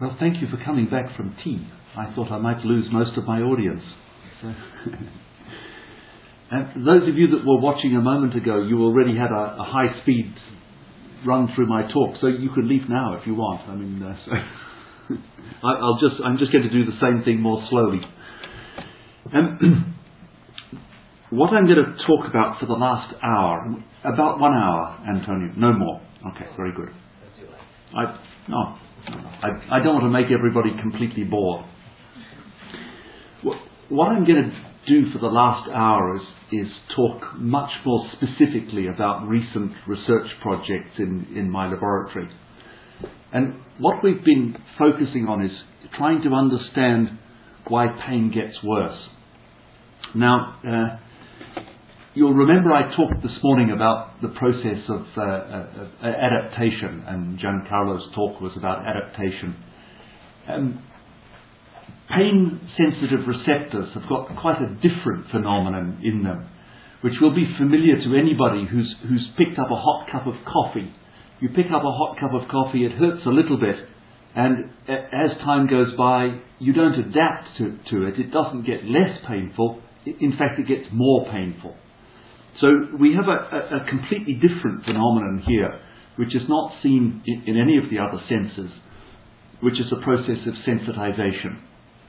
Well, thank you for coming back from tea. I thought I might lose most of my audience. So and those of you that were watching a moment ago, you already had a high-speed run through my talk, so you can leave now if you want. I mean, I'm just going to do the same thing more slowly. What I'm going to talk about for the last hour, about 1 hour, Antonio, no more. Okay, very good. I don't want to make everybody completely bored. What I'm going to do for the last hour is talk much more specifically about recent research projects in my laboratory. And what we've been focusing on is trying to understand why pain gets worse. Now, you'll remember I talked this morning about the process of adaptation, and Giancarlo's talk was about adaptation. Pain-sensitive receptors have got quite a different phenomenon in them, which will be familiar to anybody who's picked up a hot cup of coffee. You pick up a hot cup of coffee, it hurts a little bit, and as time goes by, you don't adapt to it. It doesn't get less painful. In fact, it gets more painful. So we have a completely different phenomenon here, which is not seen in any of the other senses, which is the process of sensitization.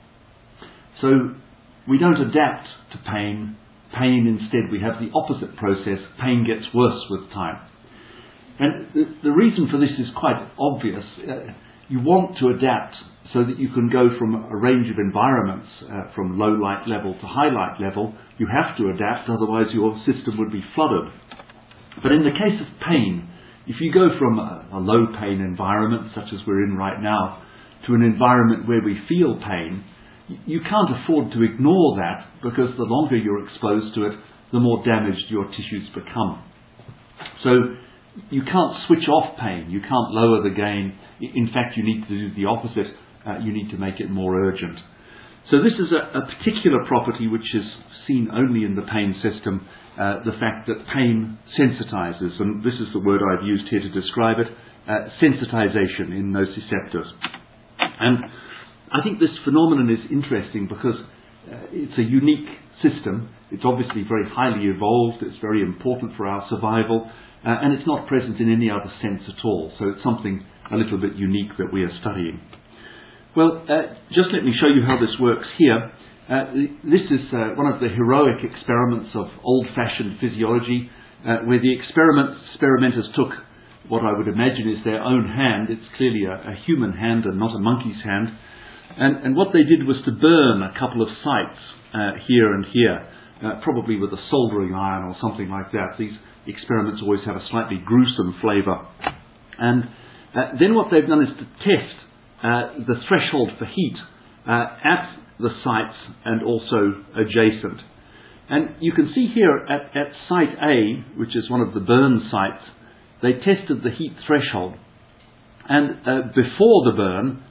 So we don't adapt to pain. Pain, instead, we have the opposite process. Pain gets worse with time. And the reason for this is quite obvious. You want to adapt so that you can go from a range of environments, from low light level to high light level. You have to adapt, otherwise your system would be flooded. But in the case of pain, if you go from a low pain environment, such as we're in right now, to an environment where we feel pain, you can't afford to ignore that, because the longer you're exposed to it, the more damaged your tissues become. So you can't switch off pain, you can't lower the gain. In fact, you need to do the opposite. You need to make it more urgent. So this is a particular property which is seen only in the pain system, the fact that pain sensitizes, and this is the word I've used here to describe it, sensitization in nociceptors. And I think this phenomenon is interesting because it's a unique system. It's obviously very highly evolved, it's very important for our survival, and it's not present in any other sense at all. So it's something a little bit unique that we are studying. Well, just let me show you how this works here. This is one of the heroic experiments of old-fashioned physiology, where the experimenters took what I would imagine is their own hand. It's clearly a human hand and not a monkey's hand. And what they did was to burn a couple of sites here and here, probably with a soldering iron or something like that. These experiments always have a slightly gruesome flavour. And then what they've done is to test the threshold for heat at the sites and also adjacent. And you can see here at site A, which is one of the burn sites, they tested the heat threshold. And before the burn,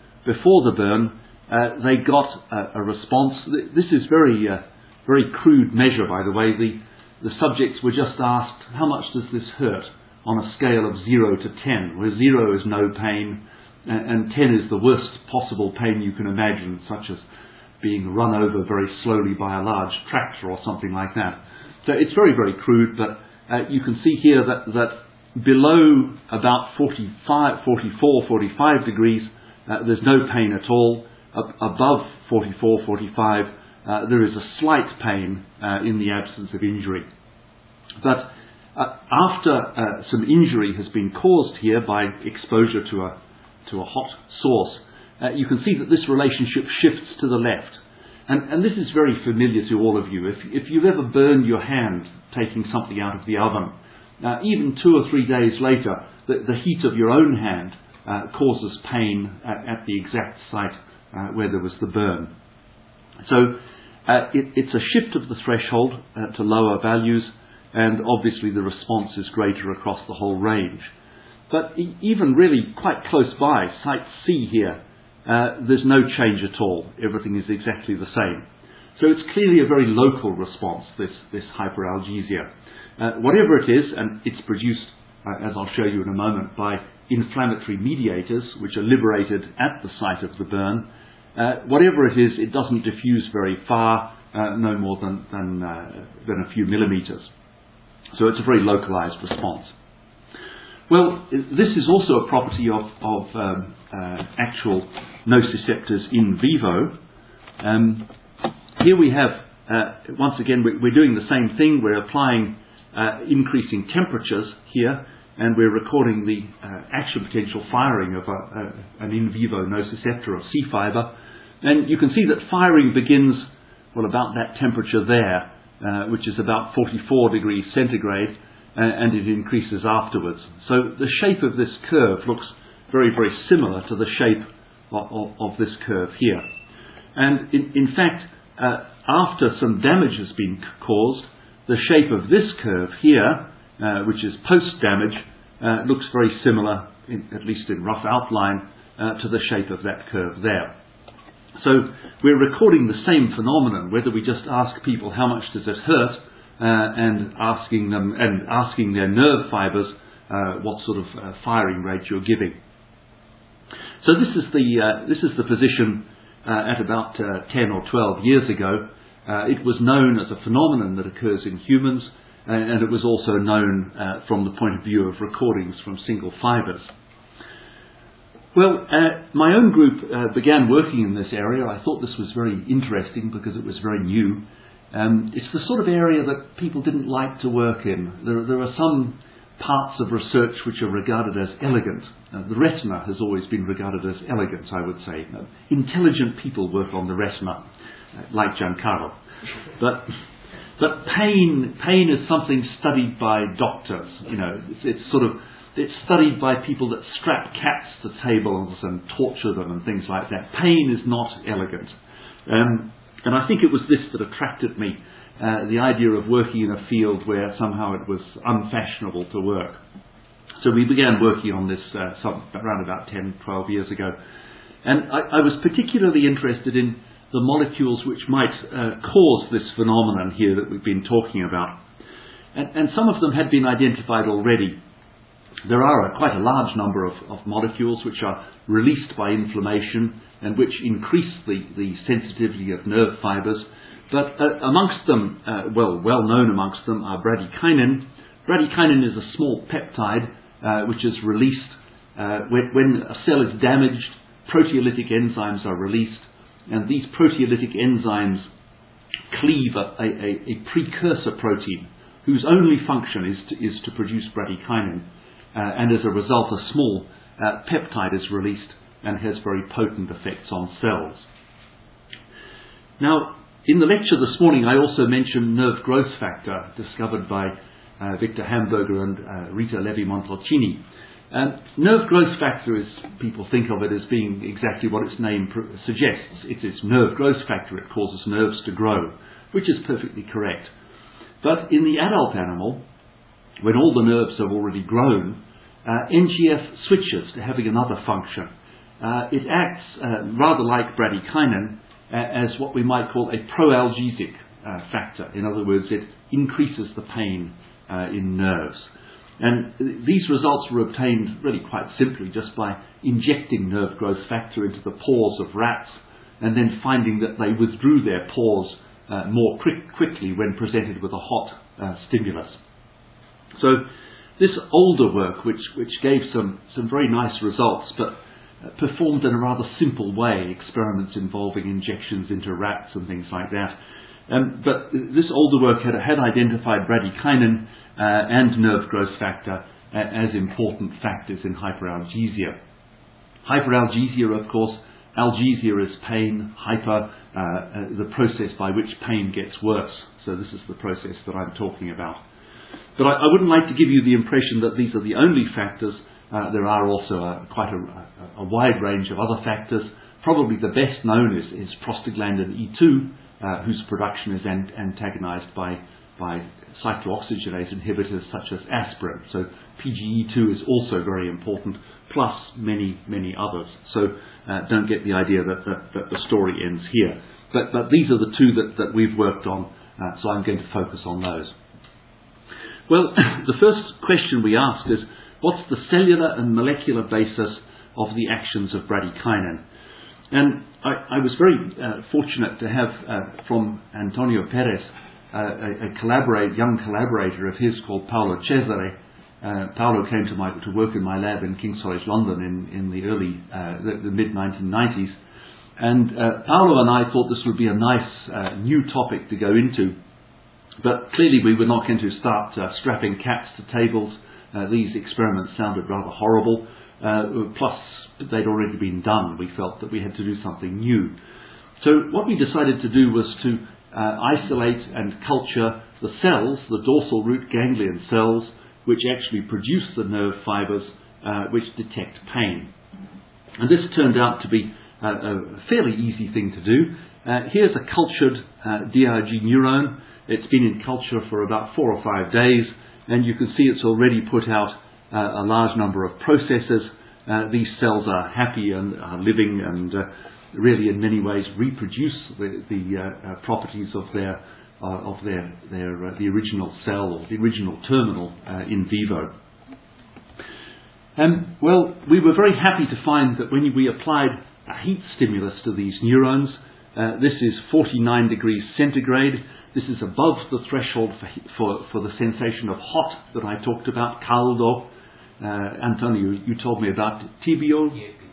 they got a response. This is very crude measure, by the way. The subjects were just asked, how much does this hurt on a scale of 0 to 10, where 0 is no pain, and 10 is the worst possible pain you can imagine, such as being run over very slowly by a large tractor or something like that. So it's very, very crude, but you can see here that below about 45 degrees, there's no pain at all. Above 44, 45, there is a slight pain in the absence of injury. But after some injury has been caused here by exposure to a hot source, you can see that this relationship shifts to the left. And this is very familiar to all of you. If you've ever burned your hand taking something out of the oven, even 2 or 3 days later, the heat of your own hand causes pain at the exact site where there was the burn. So it's a shift of the threshold to lower values, and obviously the response is greater across the whole range. But even really quite close by, site C here, there's no change at all. Everything is exactly the same. So it's clearly a very local response, this hyperalgesia. Whatever it is, and it's produced, as I'll show you in a moment, by inflammatory mediators, which are liberated at the site of the burn. Whatever it is, it doesn't diffuse very far, no more than a few millimeters. So it's a very localized response. Well, this is also a property of actual nociceptors in vivo. Here we have, once again, we're doing the same thing. We're applying increasing temperatures here, and we're recording the action potential firing of an in vivo nociceptor or C fiber. And you can see that firing begins, well, about that temperature there, which is about 44 degrees centigrade, and it increases afterwards. So the shape of this curve looks very, very similar to the shape of this curve here. And in fact, after some damage has been caused, the shape of this curve here, which is post-damage, looks very similar, at least in rough outline, to the shape of that curve there. So we're recording the same phenomenon, whether we just ask people how much does it hurt, and asking their nerve fibers what sort of firing rate you're giving. So this is the position at about 10 or 12 years ago. It was known as a phenomenon that occurs in humans, and it was also known from the point of view of recordings from single fibers. Well, my own group began working in this area. I thought this was very interesting because it was very new. It's the sort of area that people didn't like to work in. There are some parts of research which are regarded as elegant. The retina has always been regarded as elegant, I would say. Intelligent people work on the retina, like Giancarlo. But pain is something studied by doctors. You know, it's studied by people that strap cats to tables and torture them and things like that. Pain is not elegant. And I think it was this that attracted me, the idea of working in a field where somehow it was unfashionable to work. So we began working on this around about 10, 12 years ago. And I was particularly interested in the molecules which might cause this phenomenon here that we've been talking about. And some of them had been identified already. There are quite a large number of molecules which are released by inflammation and which increase the sensitivity of nerve fibers. But amongst them, well known amongst them, are bradykinin. Bradykinin is a small peptide which is released when a cell is damaged. Proteolytic enzymes are released, and these proteolytic enzymes cleave a precursor protein whose only function is to produce bradykinin. And as a result, a small peptide is released and has very potent effects on cells. Now, in the lecture this morning, I also mentioned nerve growth factor, discovered by Victor Hamburger and Rita Levi-Montalcini. Nerve growth factor is, people think of it as being exactly what its name suggests. It is nerve growth factor. It causes nerves to grow, which is perfectly correct. But in the adult animal, when all the nerves have already grown, NGF switches to having another function. It acts rather like bradykinin as what we might call a proalgesic factor. In other words, it increases the pain in nerves. And these results were obtained really quite simply just by injecting nerve growth factor into the pores of rats and then finding that they withdrew their pores more quickly when presented with a hot stimulus. So this older work, which gave some very nice results, but performed in a rather simple way, experiments involving injections into rats and things like that. But this older work had identified bradykinin and nerve growth factor as important factors in hyperalgesia. Hyperalgesia, of course, algesia is pain, hyper, the process by which pain gets worse. So this is the process that I'm talking about. But I wouldn't like to give you the impression that these are the only factors. There are also quite a wide range of other factors. Probably the best known is prostaglandin E2, whose production is antagonized by cyclooxygenase inhibitors such as aspirin. So PGE2 is also very important, plus many, many others. So don't get the idea that the story ends here. But these are the two that we've worked on, so I'm going to focus on those. Well, the first question we asked is, what's the cellular and molecular basis of the actions of bradykinin? And I was very fortunate to have from Antonio Perez a young collaborator of his called Paolo Cesare. Paolo came to work in my lab in King's College London in the mid-1990s. And Paolo and I thought this would be a nice new topic to go into. But clearly we were not going to start strapping cats to tables. These experiments sounded rather horrible. Plus, they'd already been done. We felt that we had to do something new. So what we decided to do was to isolate and culture the cells, the dorsal root ganglion cells, which actually produce the nerve fibers which detect pain. And this turned out to be a fairly easy thing to do. Here's a cultured DRG neuron. It's been in culture for about 4 or 5 days, and you can see it's already put out a large number of processes. These cells are happy and are living and really in many ways reproduce the properties of the original cell or the original terminal in vivo. Well, we were very happy to find that when we applied a heat stimulus to these neurons, this is 49 degrees centigrade. This is above the threshold for the sensation of hot that I talked about, caldo. Antonio, you told me about tiepido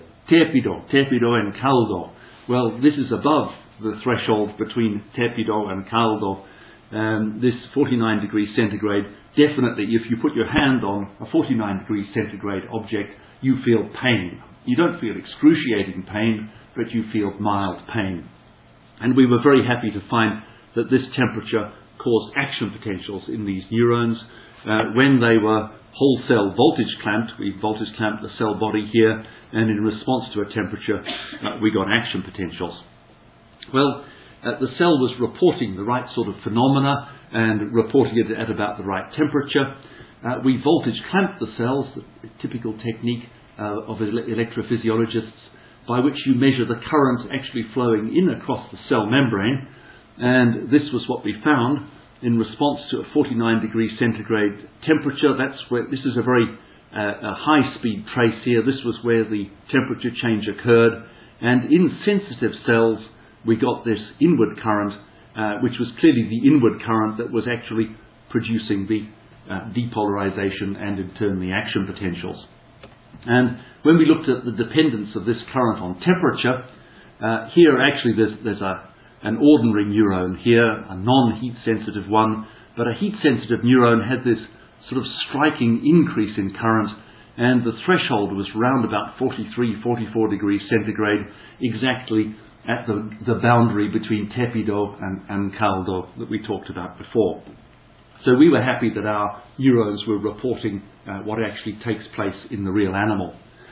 and caldo. Well, this is above the threshold between tiepido and caldo. This 49 degrees centigrade, definitely if you put your hand on a 49 degrees centigrade object, you feel pain. You don't feel excruciating pain, but you feel mild pain. And we were very happy to find that this temperature caused action potentials in these neurons. When they were whole cell voltage clamped, we voltage clamped the cell body here, and in response to a temperature, we got action potentials. Well, the cell was reporting the right sort of phenomena and reporting it at about the right temperature. We voltage clamped the cells, the typical technique of electrophysiologists, by which you measure the current actually flowing in across the cell membrane. And this was what we found in response to a 49 degrees centigrade temperature. This is a very high-speed trace here. This was where the temperature change occurred. And in sensitive cells, we got this inward current, which was clearly the inward current that was actually producing the depolarization and in turn the action potentials. And when we looked at the dependence of this current on temperature, here actually there's an ordinary neuron here, a non-heat sensitive one, but a heat sensitive neuron had this sort of striking increase in current, and the threshold was round about 43, 44 degrees centigrade, exactly at the boundary between tiepido and caldo that we talked about before. So we were happy that our neurons were reporting what actually takes place in the real animal.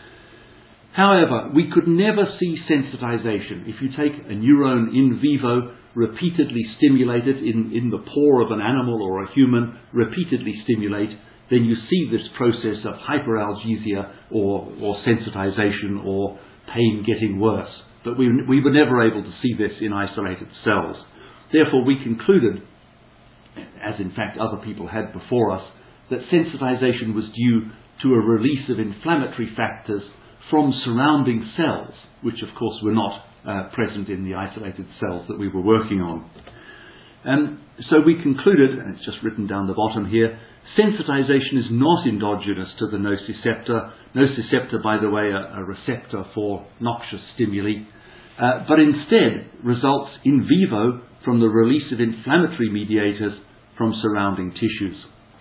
However, we could never see sensitization. If you take a neuron in vivo, repeatedly stimulate it in the paw of an animal or a human, repeatedly stimulate, then you see this process of hyperalgesia or sensitization or pain getting worse. But we were never able to see this in isolated cells. Therefore, we concluded, as in fact other people had before us, that sensitization was due to a release of inflammatory factors from surrounding cells, which of course were not present in the isolated cells that we were working on. So we concluded, and it's just written down the bottom here, sensitization is not endogenous to the nociceptor. Nociceptor, by the way, a receptor for noxious stimuli, but instead results in vivo from the release of inflammatory mediators from surrounding tissues.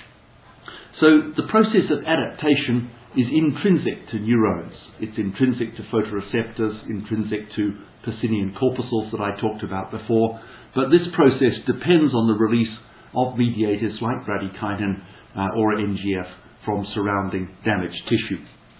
So the process of adaptation is intrinsic to neurons. It's intrinsic to photoreceptors, intrinsic to Pacinian corpuscles that I talked about before. But this process depends on the release of mediators like bradykinin or NGF from surrounding damaged tissue.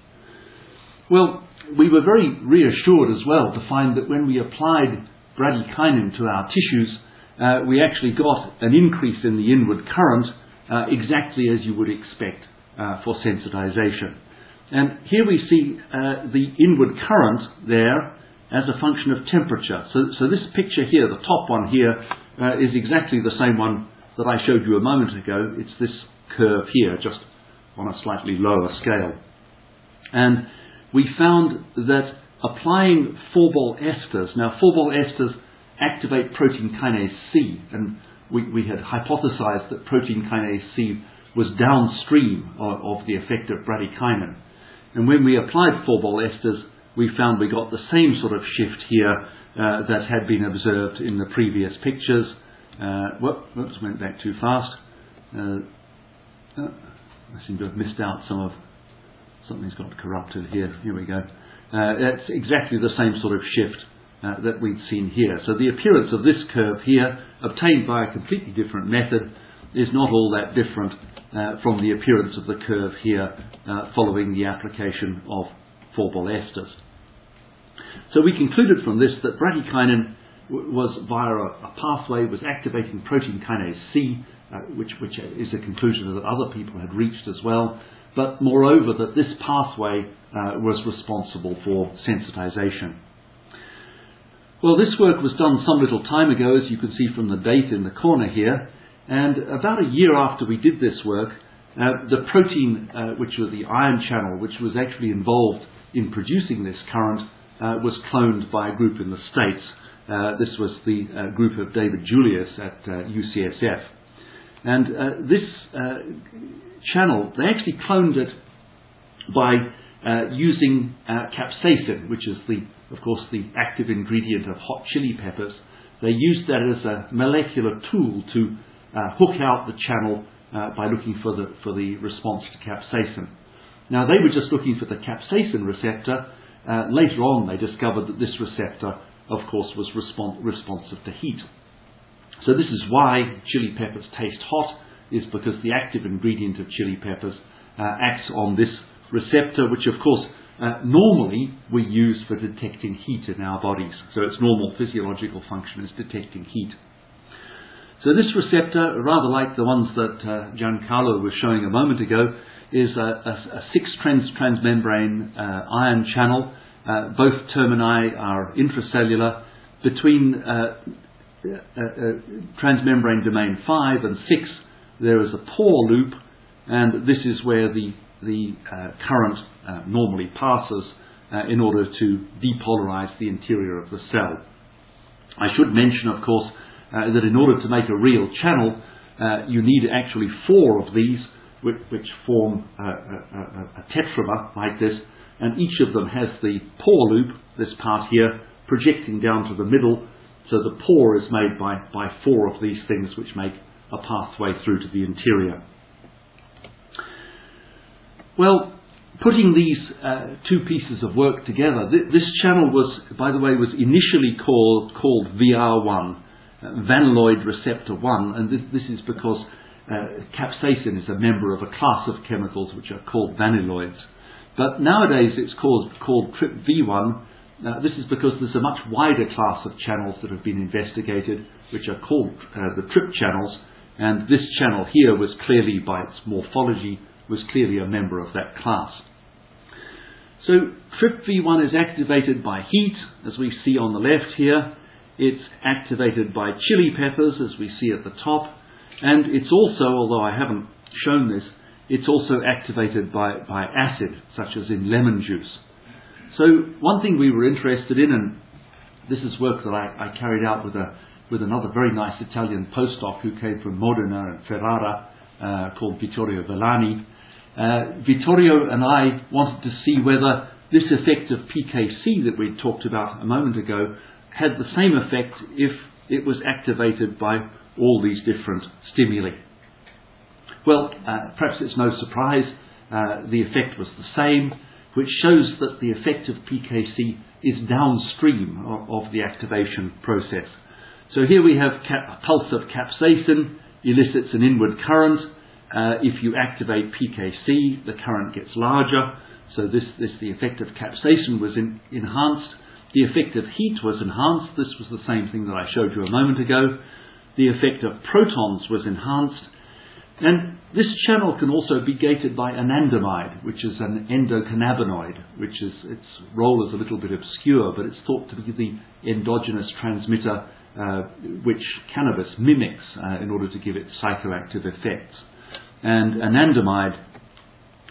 Well, we were very reassured as well to find that when we applied bradykinin to our tissues, we actually got an increase in the inward current exactly as you would expect for sensitization. And here we see the inward current there as a function of temperature. So this picture here, the top one here, is exactly the same one that I showed you a moment ago. It's this curve here, just on a slightly lower scale. And we found that applying 4-bol esters, now 4-bol esters activate protein kinase C, and we had hypothesized that protein kinase C was downstream of the effect of bradykinin. And when we applied 4-bol esters, we found we got the same sort of shift here that had been observed in the previous pictures. Whoops, went back too fast. I seem to have missed out something's got corrupted here. Here we go. That's exactly the same sort of shift that we'd seen here. So the appearance of this curve here, obtained by a completely different method, is not all that different from the appearance of the curve here following the application of 4-bol esters. So we concluded from this that bradykinin was via a pathway, was activating protein kinase C, which is a conclusion that other people had reached as well, but moreover that this pathway was responsible for sensitization. Well, this work was done some little time ago, as you can see from the date in the corner here, and about a year after we did this work, the protein, which was the ion channel, which was actually involved in producing this current, was cloned by a group in the States. This was the group of David Julius at UCSF. And this channel, they actually cloned it by using capsaicin, which is of course the active ingredient of hot chili peppers. They used that as a molecular tool to hook out the channel by looking for the response to capsaicin. Now they were just looking for the capsaicin receptor. Later on they discovered that this receptor, of course, was responsive to heat. So this is why chili peppers taste hot, is because the active ingredient of chili peppers acts on this receptor, which of course normally we use for detecting heat in our bodies. So its normal physiological function is detecting heat. So this receptor, rather like the ones that Giancarlo was showing a moment ago, is a 6-transmembrane ion channel. Both termini are intracellular. Between transmembrane domain 5 and 6, there is a pore loop, and this is where the current normally passes in order to depolarize the interior of the cell. I should mention, of course, that in order to make a real channel, you need actually 4 of these, which form a tetramer like this, and each of them has the pore loop, this part here, projecting down to the middle, so the pore is made by 4 of these things, which make a pathway through to the interior. Well, putting these 2 pieces of work together, this channel was, by the way, was initially called VR1, vanilloid receptor 1, and this is because capsaicin is a member of a class of chemicals which are called vanilloids. But nowadays it's called TRPV1. This is because there's a much wider class of channels that have been investigated, which are called the TRP channels, and this channel here was clearly, by its morphology, was clearly a member of that class. So TRPV1 is activated by heat, as we see on the left here. It's activated by chili peppers, as we see at the top, and it's also, although I haven't shown this, it's also activated by acid, such as in lemon juice. So one thing we were interested in, and this is work that I carried out with another very nice Italian postdoc who came from Modena and Ferrara, called Vittorio Vellani. Vittorio and I wanted to see whether this effect of PKC that we talked about a moment ago had the same effect if it was activated by all these different stimuli. Well, perhaps it's no surprise the effect was the same, which shows that the effect of PKC is downstream of the activation process. So here we have a pulse of capsaicin elicits an inward current. If you activate PKC, the current gets larger. So the effect of capsaicin was enhanced. The effect of heat was enhanced. This was the same thing that I showed you a moment ago. The effect of protons was enhanced. And this channel can also be gated by anandamide, which is an endocannabinoid, which is, its role is a little bit obscure, but it's thought to be the endogenous transmitter which cannabis mimics in order to give it psychoactive effects. And anandamide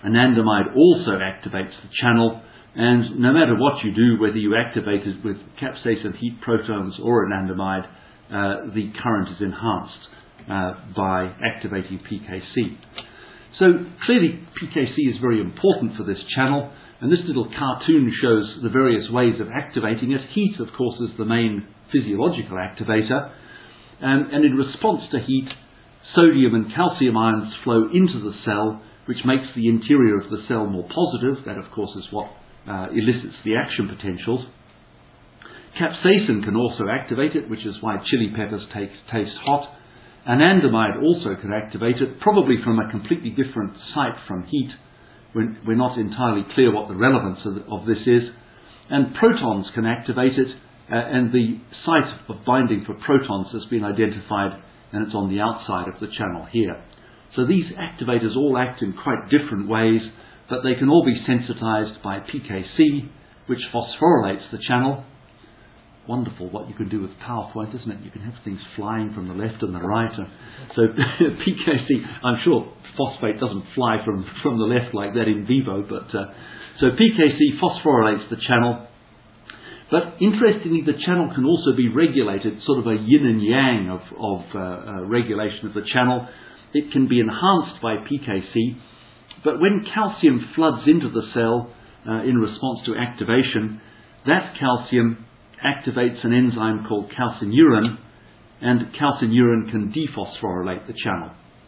Anandamide also activates the channel, and no matter what you do, whether you activate it with capsaicin heat protons or anandamide, the current is enhanced by activating PKC. So clearly PKC is very important for this channel, and this little cartoon shows the various ways of activating it. Heat, of course, is the main physiological activator, and in response to heat, sodium and calcium ions flow into the cell, which makes the interior of the cell more positive. That, of course, is what elicits the action potentials. Capsaicin can also activate it, which is why chili peppers taste hot. Anandamide also can activate it, probably from a completely different site from heat. We're not entirely clear what the relevance of this is. And protons can activate it, and the site of binding for protons has been identified, and it's on the outside of the channel here. So these activators all act in quite different ways, but they can all be sensitized by PKC, which phosphorylates the channel. Wonderful what you can do with PowerPoint, isn't it? You can have things flying from the left and the right. So PKC, I'm sure phosphate doesn't fly from the left like that in vivo, but so PKC phosphorylates the channel. But interestingly, the channel can also be regulated, sort of a yin and yang of regulation of the channel. It can be enhanced by PKC, but when calcium floods into the cell in response to activation, that calcium activates an enzyme called calcineurin, and calcineurin can dephosphorylate the channel.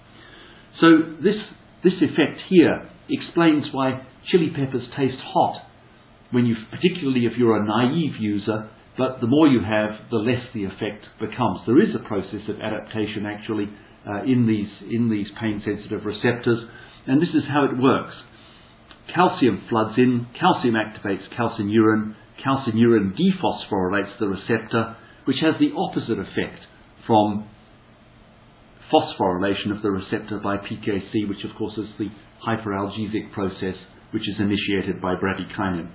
So this effect here explains why chili peppers taste hot, particularly if you're a naive user, but the more you have, the less the effect becomes. There is a process of adaptation actually in these pain-sensitive receptors, and this is how it works. Calcium floods in, calcium activates calcineurin, calcineurin dephosphorylates the receptor, which has the opposite effect from phosphorylation of the receptor by PKC, which of course is the hyperalgesic process which is initiated by bradykinin.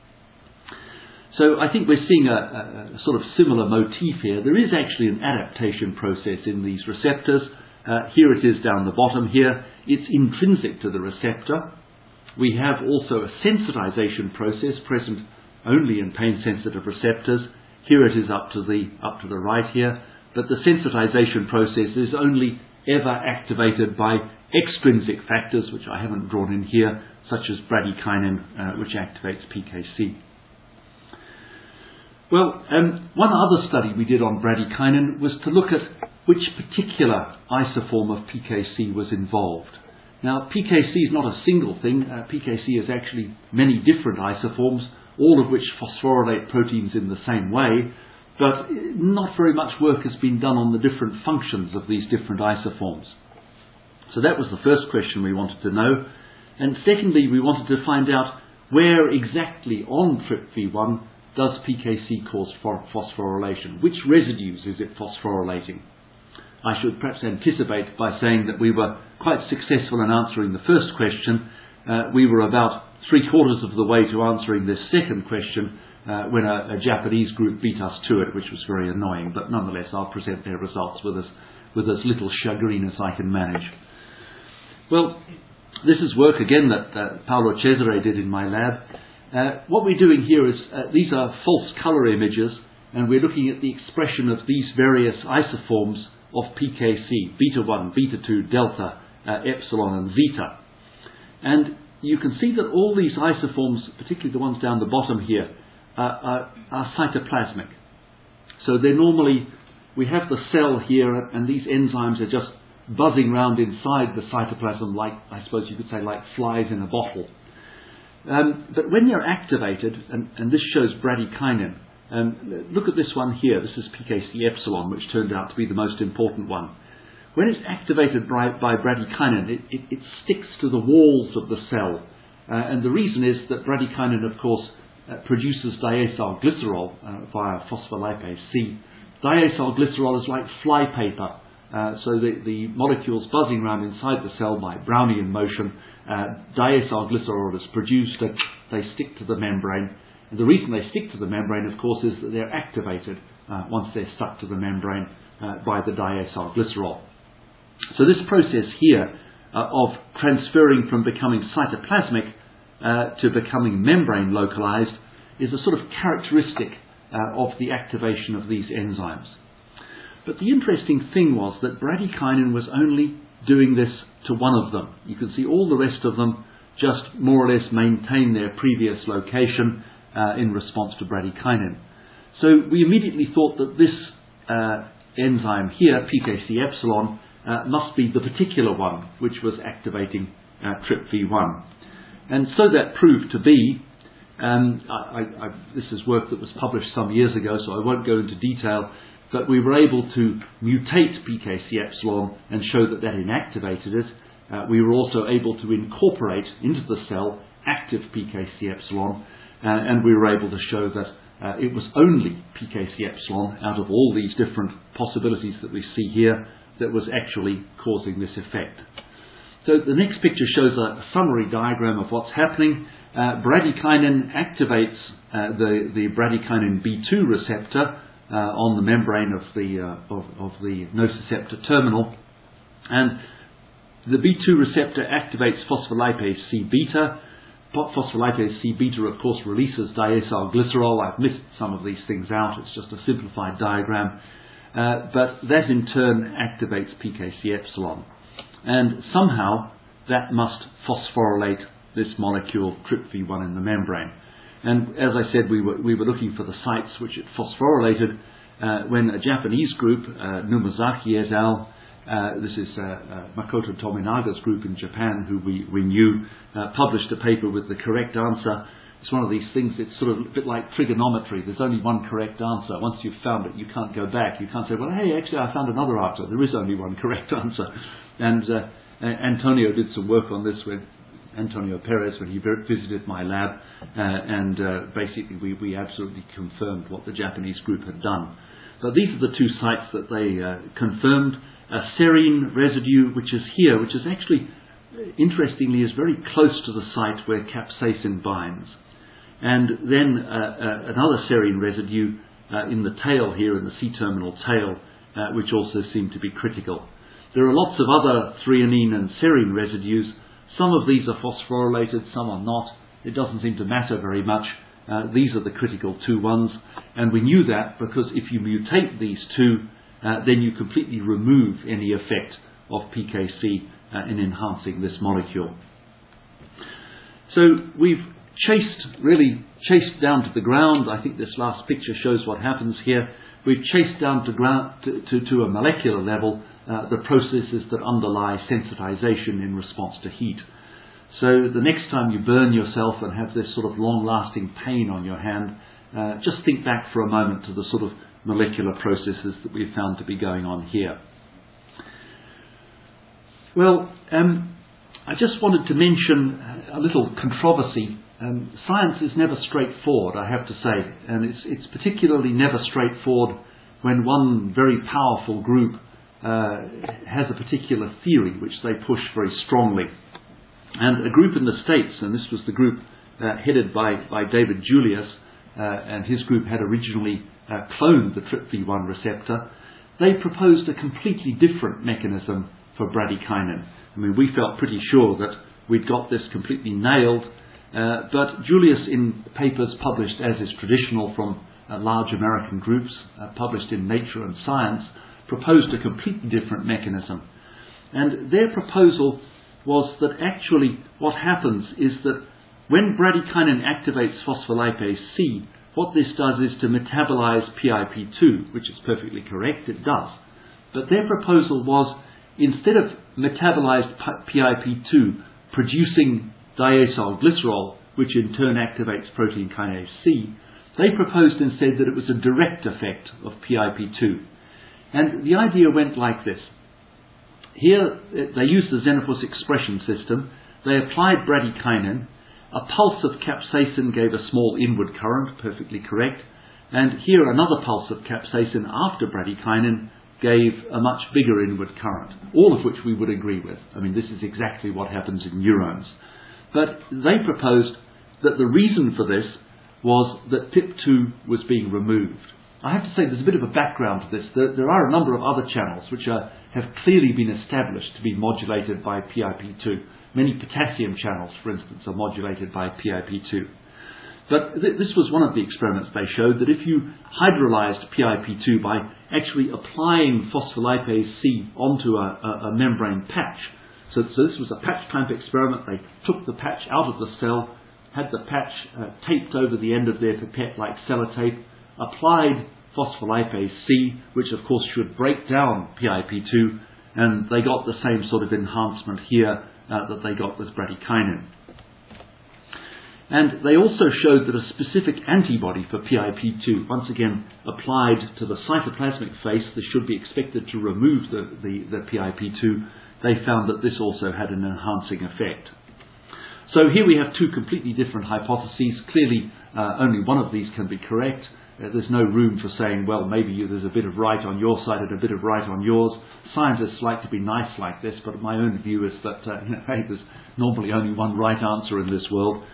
So I think we're seeing a sort of similar motif here. There is actually an adaptation process in these receptors. Here it is down the bottom here. It's intrinsic to the receptor. We have also a sensitization process present only in pain-sensitive receptors. Here it is up to the right here. But the sensitization process is only ever activated by extrinsic factors, which I haven't drawn in here, such as bradykinin, which activates PKC. Well, one other study we did on bradykinin was to look at which particular isoform of PKC was involved. Now, PKC is not a single thing. PKC is actually many different isoforms, all of which phosphorylate proteins in the same way, but not very much work has been done on the different functions of these different isoforms. So that was the first question we wanted to know. And secondly, we wanted to find out where exactly on TRPV1 does PKC cause phosphorylation? Which residues is it phosphorylating? I should perhaps anticipate by saying that we were quite successful in answering the first question. We were about 3/4 of the way to answering this second question when a Japanese group beat us to it, which was very annoying. But nonetheless, I'll present their results with as little chagrin as I can manage. Well, this is work again that Paolo Cesare did in my lab. What we're doing here is, these are false colour images, and we're looking at the expression of these various isoforms of PKC, beta 1, beta 2, delta, epsilon and zeta. And you can see that all these isoforms, particularly the ones down the bottom here, are cytoplasmic. So they're normally, we have the cell here, and these enzymes are just buzzing around inside the cytoplasm like, I suppose you could say, like flies in a bottle. But when they're activated, and this shows bradykinin, look at this one here. This is PKC epsilon, which turned out to be the most important one. When it's activated by bradykinin, it sticks to the walls of the cell. And the reason is that bradykinin, of course, produces diacylglycerol via phospholipase C. Diacylglycerol is like flypaper. So the molecules buzzing around inside the cell by Brownian motion, diacylglycerol is produced, they stick to the membrane. And the reason they stick to the membrane, of course, is that they're activated once they're stuck to the membrane by the diacylglycerol. So this process here of transferring from becoming cytoplasmic to becoming membrane localized is a sort of characteristic of the activation of these enzymes. But the interesting thing was that bradykinin was only doing this to one of them. You can see all the rest of them just more or less maintain their previous location in response to bradykinin. So we immediately thought that this enzyme here, PKC epsilon, must be the particular one which was activating TRPV1. And so that proved to be. This is work that was published some years ago, so I won't go into detail, but we were able to mutate PKC epsilon and show that that inactivated it. We were also able to incorporate into the cell active PKC epsilon, and we were able to show that it was only PKC epsilon out of all these different possibilities that we see here that was actually causing this effect. So the next picture shows a summary diagram of what's happening. Bradykinin activates the bradykinin B2 receptor on the membrane of the nociceptor terminal, and the B2 receptor activates phospholipase C beta. Phospholipase C beta, of course, releases diacylglycerol. I've missed some of these things out. It's just a simplified diagram, but that in turn activates PKC epsilon, and somehow that must phosphorylate this molecule TRPV1 in the membrane. And as I said, we were looking for the sites which it phosphorylated when a Japanese group, Numazaki et al., this is Makoto Tominaga's group in Japan, who we knew, published a paper with the correct answer. It's one of these things, it's sort of a bit like trigonometry. There's only one correct answer. Once you've found it, you can't go back. You can't say, well, hey, actually, I found another answer. There is only one correct answer. And Antonio did some work on this with Antonio Perez when he visited my lab, and basically we absolutely confirmed what the Japanese group had done. So these are the two sites that they confirmed. A serine residue, which is here, which is actually, interestingly, is very close to the site where capsaicin binds. And then another serine residue in the tail here, in the C-terminal tail, which also seem to be critical. There are lots of other threonine and serine residues. Some of these are phosphorylated, some are not. It doesn't seem to matter very much. These are the critical two ones. And we knew that because if you mutate these two, then you completely remove any effect of PKC in enhancing this molecule. So we've chased down to the ground. I think this last picture shows what happens here. We've chased down to a molecular level the processes that underlie sensitization in response to heat. So the next time you burn yourself and have this sort of long-lasting pain on your hand, just think back for a moment to the sort of molecular processes that we've found to be going on here. Well, I just wanted to mention a little controversy. Science is never straightforward, I have to say, and it's particularly never straightforward when one very powerful group has a particular theory which they push very strongly. And a group in the States, and this was the group headed by David Julius, and his group had originally cloned the TRPV1 receptor, they proposed a completely different mechanism for bradykinin. I mean, we felt pretty sure that we'd got this completely nailed, but Julius, in papers published as is traditional from large American groups, published in Nature and Science, proposed a completely different mechanism. And their proposal was that actually what happens is that when bradykinin activates phospholipase C, what this does is to metabolize PIP2, which is perfectly correct, it does. But their proposal was, instead of metabolized PIP2 producing diacylglycerol, which in turn activates protein kinase C, they proposed instead that it was a direct effect of PIP2. And the idea went like this. Here, they used the Xenopus expression system. They applied bradykinin. A pulse of capsaicin gave a small inward current, perfectly correct. And here, another pulse of capsaicin after bradykinin gave a much bigger inward current, all of which we would agree with. I mean, this is exactly what happens in neurons. But they proposed that the reason for this was that PIP2 was being removed. I have to say there's a bit of a background to this. There are a number of other channels which have clearly been established to be modulated by PIP2. Many potassium channels, for instance, are modulated by PIP2. But this was one of the experiments they showed, that if you hydrolyzed PIP2 by actually applying phospholipase C onto a membrane patch, so this was a patch clamp experiment. They took the patch out of the cell, had the patch taped over the end of their pipette like sellotape, applied phospholipase C, which of course should break down PIP2, and they got the same sort of enhancement here that they got with bradykinin. And they also showed that a specific antibody for PIP2, once again applied to the cytoplasmic face, this should be expected to remove the PIP2. They found that this also had an enhancing effect. So here we have two completely different hypotheses. Clearly, only one of these can be correct. There's no room for saying, well, maybe there's a bit of right on your side and a bit of right on yours. Scientists like to be nice like this, but my own view is that hey, there's normally only one right answer in this world.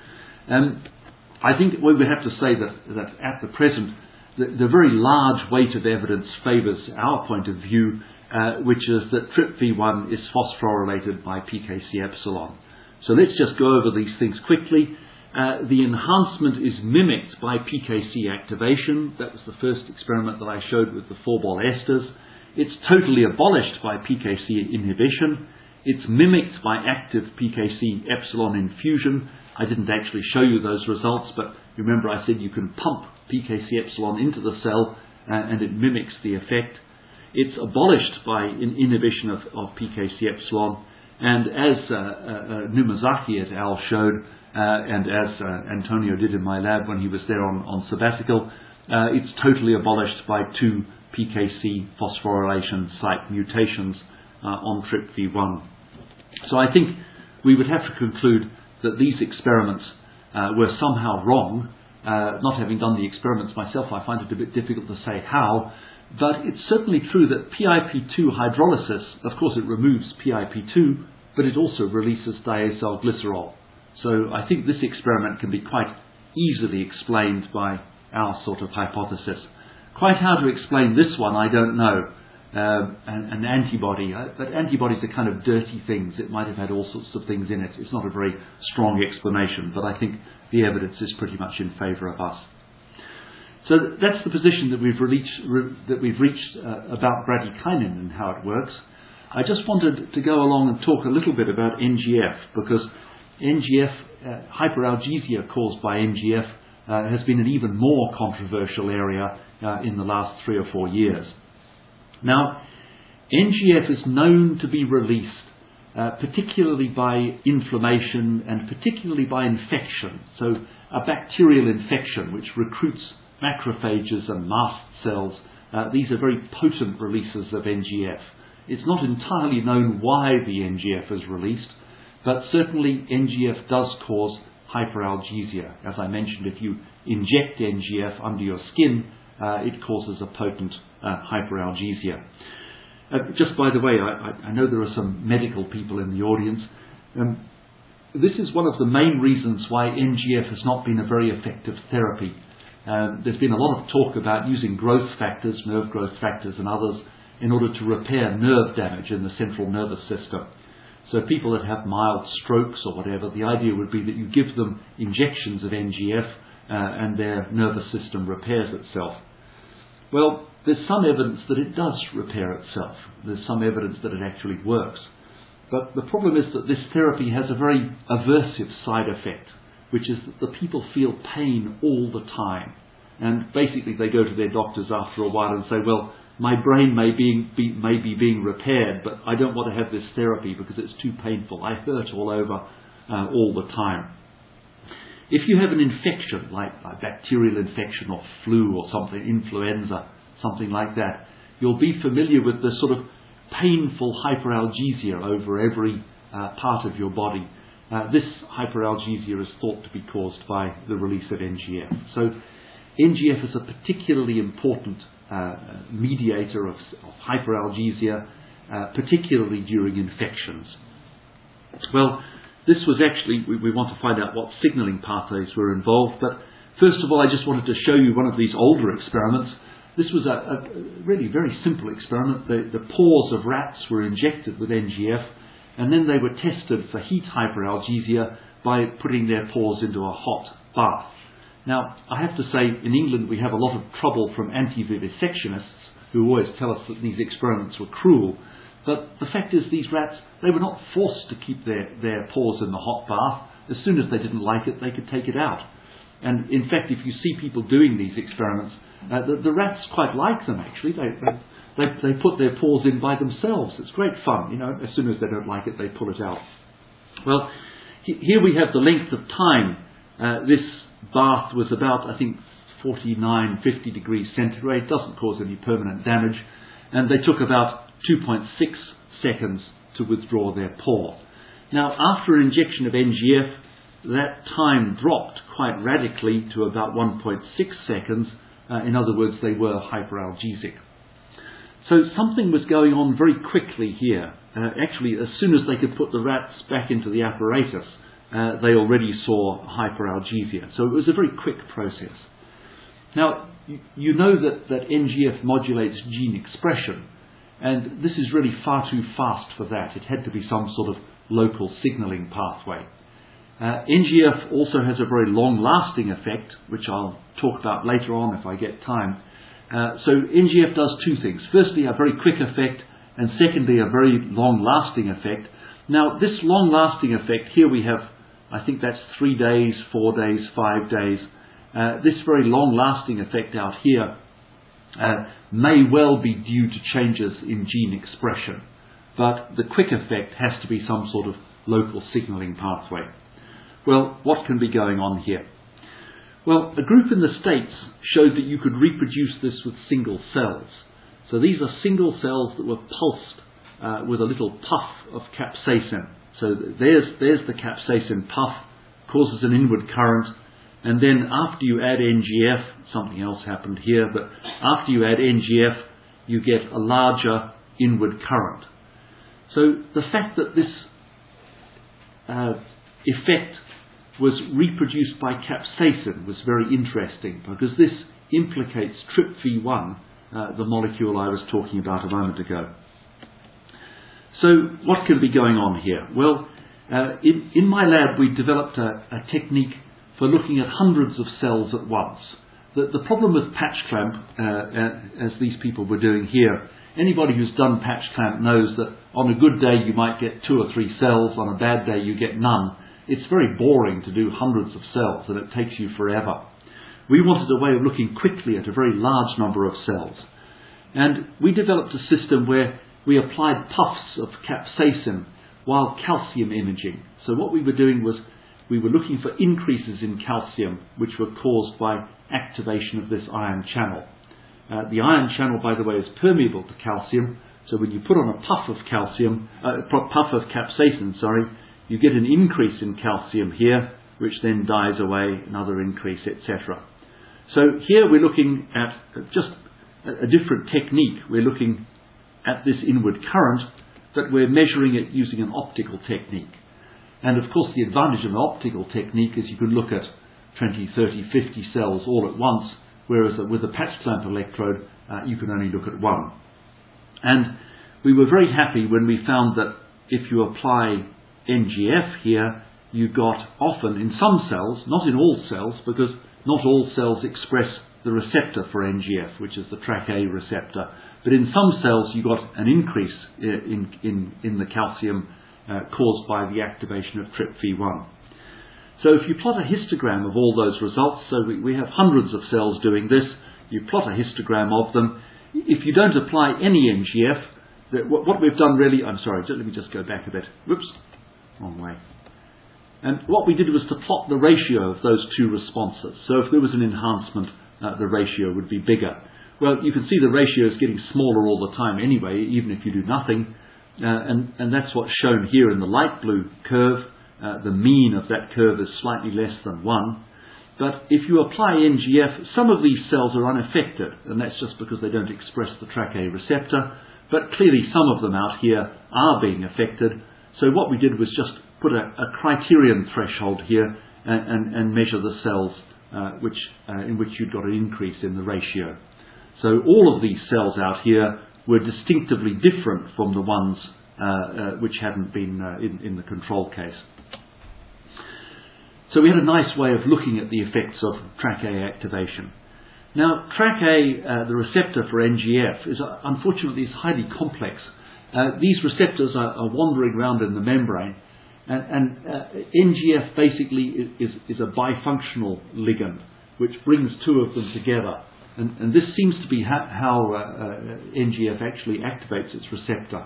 I think we would have to say that at the present, the very large weight of evidence favours our point of view, which is that TRPV1 is phosphorylated by PKC epsilon. So let's just go over these things quickly. The enhancement is mimicked by PKC activation. That was the first experiment that I showed with the 4-bol esters. It's totally abolished by PKC inhibition. It's mimicked by active PKC epsilon infusion. I didn't actually show you those results, but remember I said you can pump PKC epsilon into the cell and it mimics the effect. It's abolished by inhibition of PKC epsilon, and as Numazaki et al. Showed, and as Antonio did in my lab when he was there on sabbatical, it's totally abolished by 2 PKC phosphorylation site mutations on TRPV1. So I think we would have to conclude that these experiments were somehow wrong. Not having done the experiments myself, I find it a bit difficult to say how, but it's certainly true that PIP2 hydrolysis, of course it removes PIP2, but it also releases diacylglycerol. So I think this experiment can be quite easily explained by our sort of hypothesis. Quite how to explain this one, I don't know. An antibody, but antibodies are kind of dirty things. It might have had all sorts of things in it. It's not a very strong explanation, but I think the evidence is pretty much in favour of us. So that's the position that we've reached about bradykinin and how it works. I just wanted to go along and talk a little bit about NGF, because NGF, hyperalgesia caused by NGF, has been an even more controversial area in the last 3 or 4 years. Now, NGF is known to be released particularly by inflammation and particularly by infection. So a bacterial infection which recruits macrophages and mast cells, these are very potent releases of NGF. It's not entirely known why the NGF is released, but certainly NGF does cause hyperalgesia. As I mentioned, if you inject NGF under your skin, it causes a potent hyperalgesia. Just by the way, I know there are some medical people in the audience. This is one of the main reasons why NGF has not been a very effective therapy. There's been a lot of talk about using growth factors, nerve growth factors and others, in order to repair nerve damage in the central nervous system. So people that have mild strokes or whatever, the idea would be that you give them injections of NGF and their nervous system repairs itself. Well, there's some evidence that it does repair itself. There's some evidence that it actually works. But the problem is that this therapy has a very aversive side effect, which is that the people feel pain all the time. And basically they go to their doctors after a while and say, well, my brain may be being repaired, but I don't want to have this therapy because it's too painful. I hurt all over all the time. If you have an infection, like a bacterial infection or flu or something, influenza, something like that, you'll be familiar with the sort of painful hyperalgesia over every part of your body. This hyperalgesia is thought to be caused by the release of NGF. So NGF is a particularly important mediator of hyperalgesia, particularly during infections. Well, this was actually, we want to find out what signaling pathways were involved, but first of all I just wanted to show you one of these older experiments. This was a really very simple experiment. The paws of rats were injected with NGF, and then they were tested for heat hyperalgesia by putting their paws into a hot bath. Now, I have to say, in England we have a lot of trouble from anti-vivisectionists who always tell us that these experiments were cruel. But the fact is, these rats, they were not forced to keep their paws in the hot bath. As soon as they didn't like it, they could take it out. And in fact, if you see people doing these experiments, the rats quite like them, actually. They put their paws in by themselves. It's great fun, As soon as they don't like it, they pull it out. Well, here we have the length of time. This bath was about, I think, 49, 50 degrees centigrade. Doesn't cause any permanent damage. And they took about 2.6 seconds to withdraw their paw. Now, after an injection of NGF, that time dropped quite radically to about 1.6 seconds. In other words, they were hyperalgesic. So something was going on very quickly here. Actually, as soon as they could put the rats back into the apparatus, they already saw hyperalgesia. So it was a very quick process. Now, you know that NGF modulates gene expression, and this is really far too fast for that. It had to be some sort of local signalling pathway. NGF also has a very long-lasting effect, which I'll talk about later on if I get time. So NGF does two things. Firstly, a very quick effect, and secondly, a very long-lasting effect. Now, this long-lasting effect, here we have, I think that's 3 days, 4 days, 5 days. This very long-lasting effect out here may well be due to changes in gene expression, but the quick effect has to be some sort of local signalling pathway. Well, what can be going on here? Well, a group in the States showed that you could reproduce this with single cells. So these are single cells that were pulsed with a little puff of capsaicin. So there's the capsaicin puff, causes an inward current, and then after you add NGF, something else happened here, but after you add NGF, you get a larger inward current. So the fact that this effect was reproduced by capsaicin was very interesting, because this implicates TRPV1, the molecule I was talking about a moment ago. So what can be going on here? Well, in my lab we developed a technique for looking at hundreds of cells at once. The problem with patch clamp, as these people were doing here, anybody who's done patch clamp knows that on a good day you might get 2 or 3 cells, on a bad day you get none. It's very boring to do hundreds of cells, and it takes you forever. We wanted a way of looking quickly at a very large number of cells. And we developed a system where we applied puffs of capsaicin while calcium imaging. So what we were doing was we were looking for increases in calcium which were caused by activation of this ion channel. The ion channel, by the way, is permeable to calcium, so when you put on a puff of capsaicin, you get an increase in calcium here, which then dies away, another increase, etc. So here we're looking at just a different technique. We're looking at this inward current, but we're measuring it using an optical technique. And of course the advantage of an optical technique is you can look at 20, 30, 50 cells all at once, whereas with a patch clamp electrode you can only look at one. And we were very happy when we found that if you apply NGF here, you got often in some cells, not in all cells, because not all cells express the receptor for NGF, which is the TrkA receptor, but in some cells you got an increase in the calcium caused by the activation of TRPV1. So if you plot a histogram of all those results, so we have hundreds of cells doing this, you plot a histogram of them. If you don't apply any NGF, what we've done really, I'm sorry, let me just go back a bit. Whoops, wrong way. And what we did was to plot the ratio of those two responses. So if there was an enhancement, the ratio would be bigger. Well, you can see the ratio is getting smaller all the time anyway, even if you do nothing. And that's what's shown here in the light blue curve. The mean of that curve is slightly less than 1. But if you apply NGF, some of these cells are unaffected, and that's just because they don't express the TrkA receptor. But clearly some of them out here are being affected. So what we did was just put a criterion threshold here and measure the cells in which you'd got an increase in the ratio. So all of these cells out here were distinctively different from the ones which hadn't been in the control case. So we had a nice way of looking at the effects of TrkA activation. Now, TrkA, the receptor for NGF, unfortunately is highly complex. These receptors are wandering around in the membrane, and NGF basically is a bifunctional ligand, which brings two of them together. And this seems to be how NGF actually activates its receptor.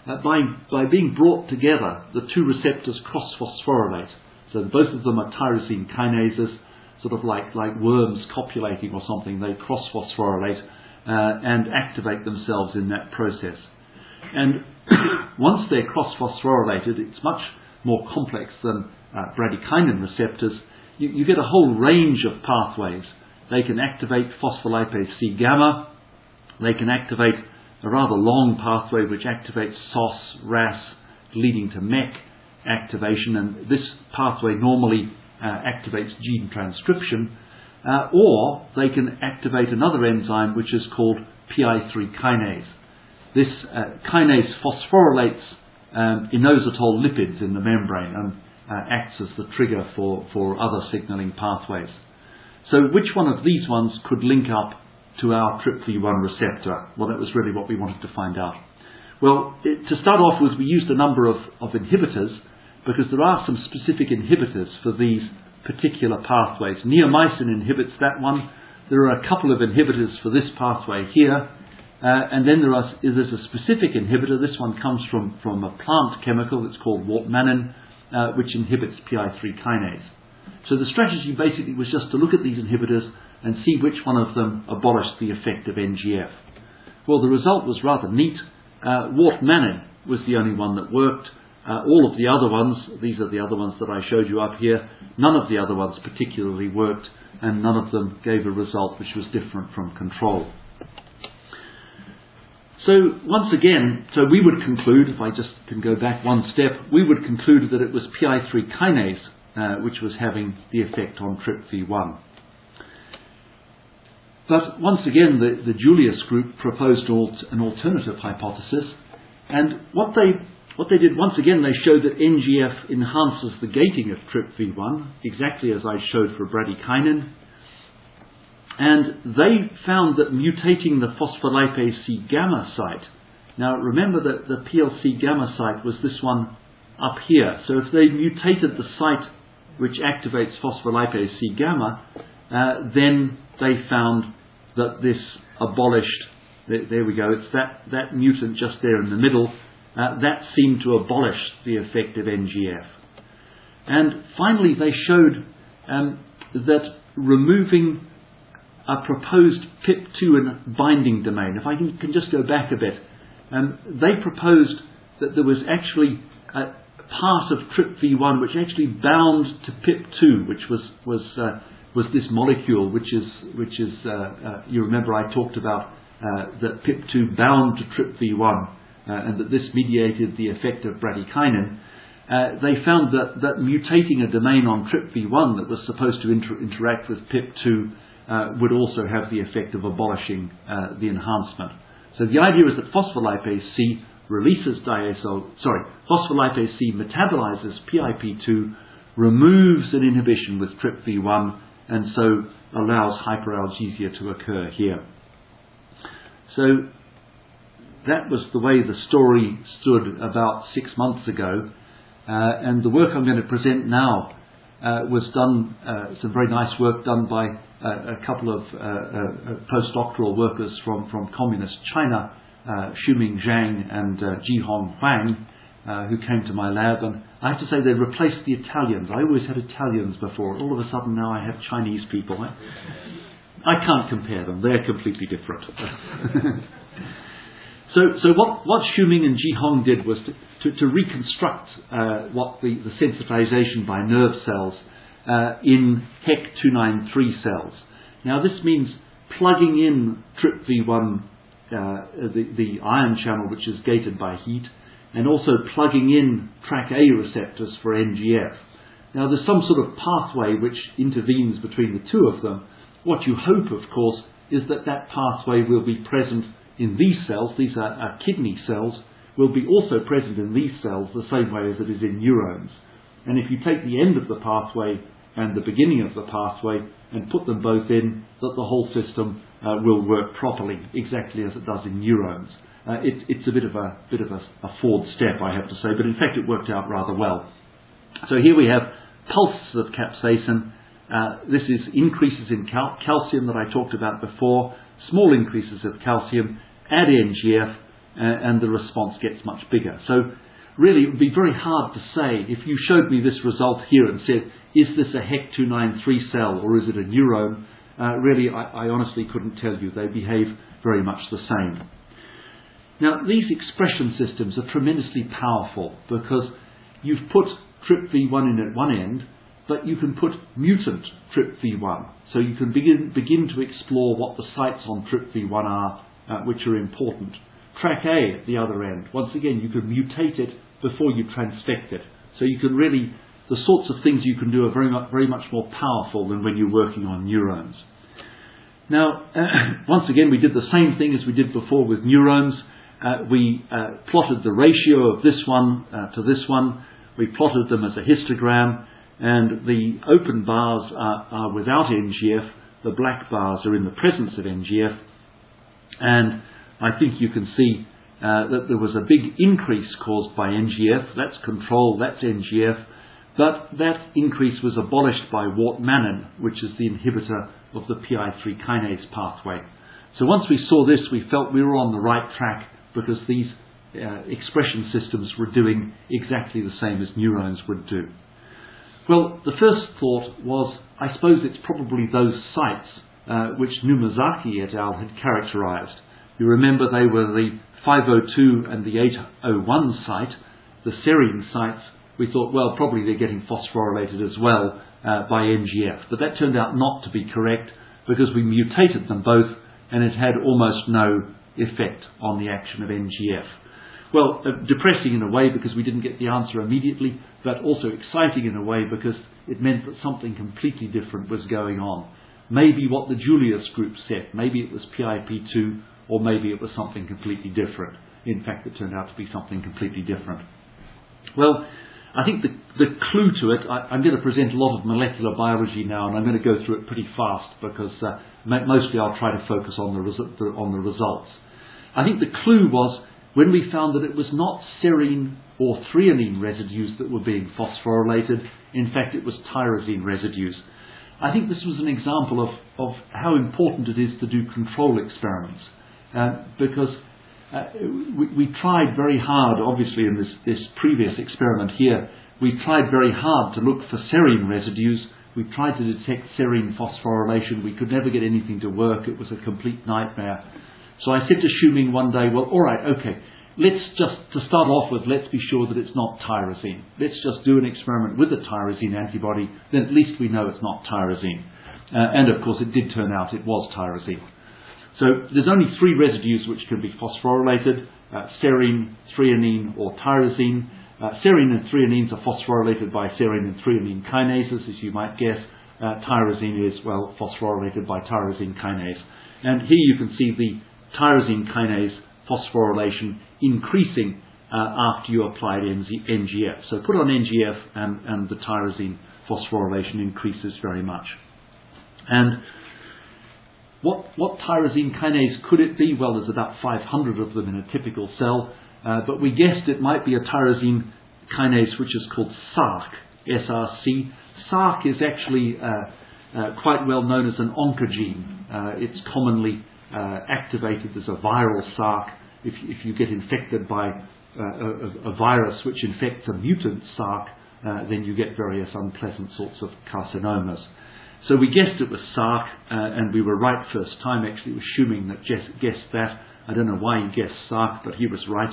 By being brought together, the two receptors cross-phosphorylate. So both of them are tyrosine kinases, sort of like worms copulating or something. They cross-phosphorylate and activate themselves in that process. And once they're cross-phosphorylated, it's much more complex than bradykinin receptors. You get a whole range of pathways. They can activate phospholipase C gamma. They can activate a rather long pathway which activates SOS, RAS, leading to MEK activation, and this pathway normally activates gene transcription, or they can activate another enzyme which is called PI3 kinase. This kinase phosphorylates inositol lipids in the membrane and acts as the trigger for other signaling pathways. So which one of these ones could link up to our TRPV1 receptor? Well, that was really what we wanted to find out. Well, to start off with, we used a number of inhibitors, because there are some specific inhibitors for these particular pathways. Neomycin inhibits that one. There are a couple of inhibitors for this pathway here. And then there's a specific inhibitor. This one comes from a plant chemical. It's called wortmannin, which inhibits PI3 kinase. So the strategy basically was just to look at these inhibitors and see which one of them abolished the effect of NGF. Well, the result was rather neat. Wortmannin was the only one that worked. All of the other ones, these are the other ones that I showed you up here, none of the other ones particularly worked, and none of them gave a result which was different from control. So once again, we would conclude, if I just can go back one step, we would conclude that it was PI3 kinase which was having the effect on TRPV1. But once again, the Julius group proposed an alternative hypothesis, and what they did, once again, they showed that NGF enhances the gating of TRPV1, exactly as I showed for bradykinin. And they found that mutating the phospholipase C gamma site, now remember that the PLC gamma site was this one up here. So if they mutated the site which activates phospholipase C gamma, then they found that this abolished, there we go, it's that mutant just there in the middle, that seemed to abolish the effect of NGF. And finally they showed that removing a proposed PIP2 binding domain, if I can just go back a bit, they proposed that there was actually a part of TRPV1 which actually bound to PIP2, which was this molecule which is you remember I talked about that PIP2 bound to TRPV1 and that this mediated the effect of bradykinin. They found that mutating a domain on TRPV1 that was supposed to interact with PIP2 would also have the effect of abolishing the enhancement. So the idea is that phospholipase C phospholipase C metabolizes PIP2, removes an inhibition with TRPV1, and so allows hyperalgesia to occur here. So that was the way the story stood about 6 months ago, and the work I'm going to present now was done, some very nice work done by a couple of postdoctoral workers from communist China, Shuming Zhang and Jihong Huang, who came to my lab, and I have to say they replaced the Italians. I always had Italians before. All of a sudden now I have Chinese people. I can't compare them. They're completely different. So what Shuming and Jihong did was to reconstruct what the sensitization by nerve cells in HEC293 cells. Now this means plugging in TRPV1, the ion channel which is gated by heat, and also plugging in TrkA receptors for NGF. Now there's some sort of pathway which intervenes between the two of them. What you hope, of course, is that that pathway will be present in these cells. These are kidney cells, will be also present in these cells the same way as it is in neurons. And if you take the end of the pathway and the beginning of the pathway and put them both in, that the whole system will work properly, exactly as it does in neurons. It's a bit of a forward step, I have to say, but in fact it worked out rather well. So here we have pulses of capsaicin. This is increases in calcium that I talked about before, small increases of calcium, add NGF, and the response gets much bigger. So really it would be very hard to say, if you showed me this result here and said, is this a HEC293 cell or is it a neuron? Really, I honestly couldn't tell you. They behave very much the same. Now, these expression systems are tremendously powerful because you've put TRPV1 in at one end, but you can put mutant TRPV1. So you can begin to explore what the sites on TRPV1 are, which are important. TRAC-A at the other end. Once again, you can mutate it before you transfect it. So you can really, the sorts of things you can do are very much more powerful than when you're working on neurons. Now, once again, we did the same thing as we did before with neurons. We plotted the ratio of this one to this one. We plotted them as a histogram, and the open bars are without NGF. The black bars are in the presence of NGF. And I think you can see that there was a big increase caused by NGF. That's control, that's NGF. But that increase was abolished by Wart-Manin, which is the inhibitor of the PI3 kinase pathway. So once we saw this, we felt we were on the right track because these expression systems were doing exactly the same as neurons would do. Well, the first thought was, I suppose it's probably those sites which Numazaki et al. Had characterized. You remember they were the 502 and the 801 site, the serine sites. We thought, well, probably they're getting phosphorylated as well by NGF. But that turned out not to be correct because we mutated them both and it had almost no effect on the action of NGF. Well, depressing in a way because we didn't get the answer immediately, but also exciting in a way because it meant that something completely different was going on. Maybe what the Julius group said, maybe it was PIP2, or maybe it was something completely different. In fact, it turned out to be something completely different. Well, I think the clue to it, I'm going to present a lot of molecular biology now, and I'm going to go through it pretty fast because mostly I'll try to focus on the results. I think the clue was when we found that it was not serine or threonine residues that were being phosphorylated. In fact, it was tyrosine residues. I think this was an example of how important it is to do control experiments because we tried very hard, obviously in this previous experiment here, we tried very hard to look for serine residues. We tried to detect serine phosphorylation. We could never get anything to work. It was a complete nightmare. So I said to Shuming one day, well, all right, okay, to start off with, let's be sure that it's not tyrosine. Let's just do an experiment with a tyrosine antibody, then at least we know it's not tyrosine. And of course it did turn out it was tyrosine. So there's only three residues which can be phosphorylated, serine, threonine or tyrosine. Serine and threonines are phosphorylated by serine and threonine kinases, as you might guess. Tyrosine is, well, phosphorylated by tyrosine kinase. And here you can see the tyrosine kinase phosphorylation increasing after you applied NGF. So put on NGF and the tyrosine phosphorylation increases very much. And what tyrosine kinase could it be? Well, there's about 500 of them in a typical cell, but we guessed it might be a tyrosine kinase which is called SRC, S-R-C. SRC is actually quite well known as an oncogene. It's commonly activated as a viral SRC. If you get infected by a virus which infects a mutant SRC, then you get various unpleasant sorts of carcinomas. So we guessed it was SRC, and we were right first time. Actually, it was Shuming that guessed that. I don't know why he guessed SRC, but he was right.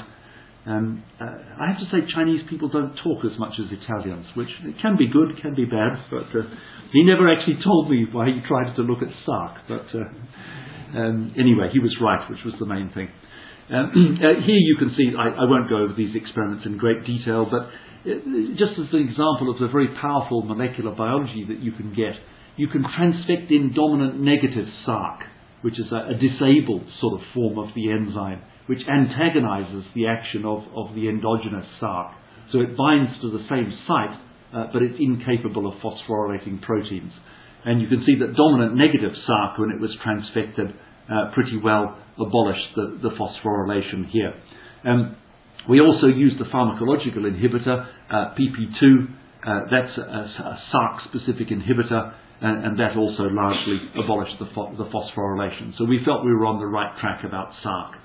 I have to say Chinese people don't talk as much as Italians, which can be good, can be bad, but he never actually told me why he tried to look at SRC. But anyway, he was right, which was the main thing. Here you can see, I won't go over these experiments in great detail, but just as an example of the very powerful molecular biology that you can get, you can transfect in dominant negative SRC. which is a disabled sort of form of the enzyme, which antagonizes the action of the endogenous SARC. So it binds to the same site, but it's incapable of phosphorylating proteins. And you can see that dominant negative SARC, when it was transfected, pretty well abolished the phosphorylation here. We also used the pharmacological inhibitor, PP2. That's a SARC-specific inhibitor, and that also largely abolished the phosphorylation. So we felt we were on the right track about SARC.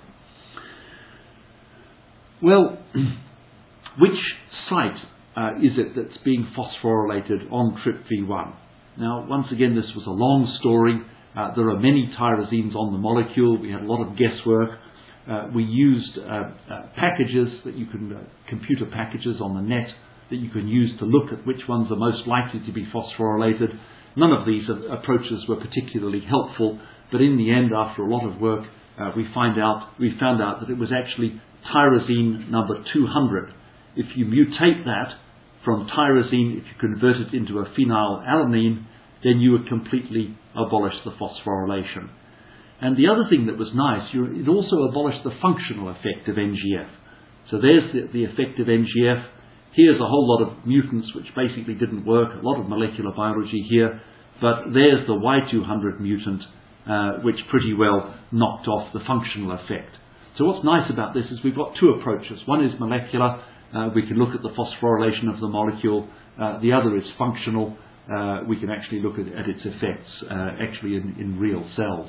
Well, which site is it that's being phosphorylated on TRPV1? Now, once again, this was a long story. There are many tyrosines on the molecule. We had a lot of guesswork. We used packages that you can, computer packages on the net that you can use to look at which ones are most likely to be phosphorylated. None of these approaches were particularly helpful, but in the end, after a lot of work, we found out that it was actually tyrosine number 200. If you mutate that from tyrosine, if you convert it into a phenylalanine, then you would completely abolish the phosphorylation. And the other thing that was nice, it also abolished the functional effect of NGF. So there's the effect of NGF. Here's a whole lot of mutants which basically didn't work, a lot of molecular biology here, but there's the Y200 mutant which pretty well knocked off the functional effect. So what's nice about this is we've got two approaches. One is molecular. We can look at the phosphorylation of the molecule. The other is functional. We can actually look at its effects actually in real cells.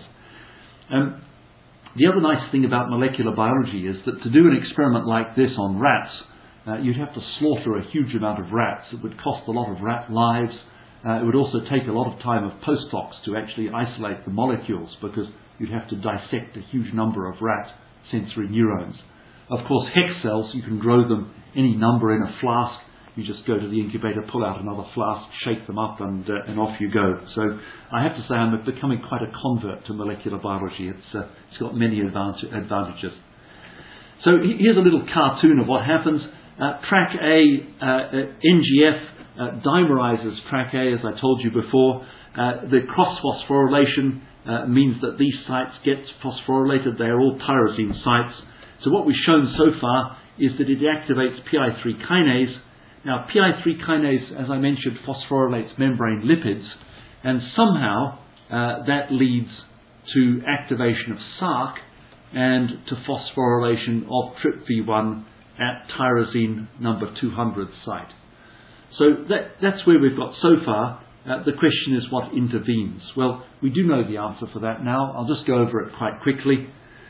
The other nice thing about molecular biology is that to do an experiment like this on rats, you'd have to slaughter a huge amount of rats. It would cost a lot of rat lives. It would also take a lot of time of postdocs to actually isolate the molecules, because you'd have to dissect a huge number of rat sensory neurons. Of course, hex cells, you can grow them any number in a flask. You just go to the incubator, pull out another flask, shake them up, and off you go. So I have to say I'm becoming quite a convert to molecular biology. It's got many advantages. So here's a little cartoon of what happens. TrkA, NGF dimerizes TrkA, as I told you before. The cross-phosphorylation means that these sites get phosphorylated. They are all tyrosine sites. So what we've shown so far is that it activates PI3 kinase. Now, PI3 kinase, as I mentioned, phosphorylates membrane lipids, and somehow that leads to activation of SARC and to phosphorylation of TRPV1 at tyrosine number 200 site. So that's where we've got so far. The question is, what intervenes? Well, we do know the answer for that now. I'll just go over it quite quickly.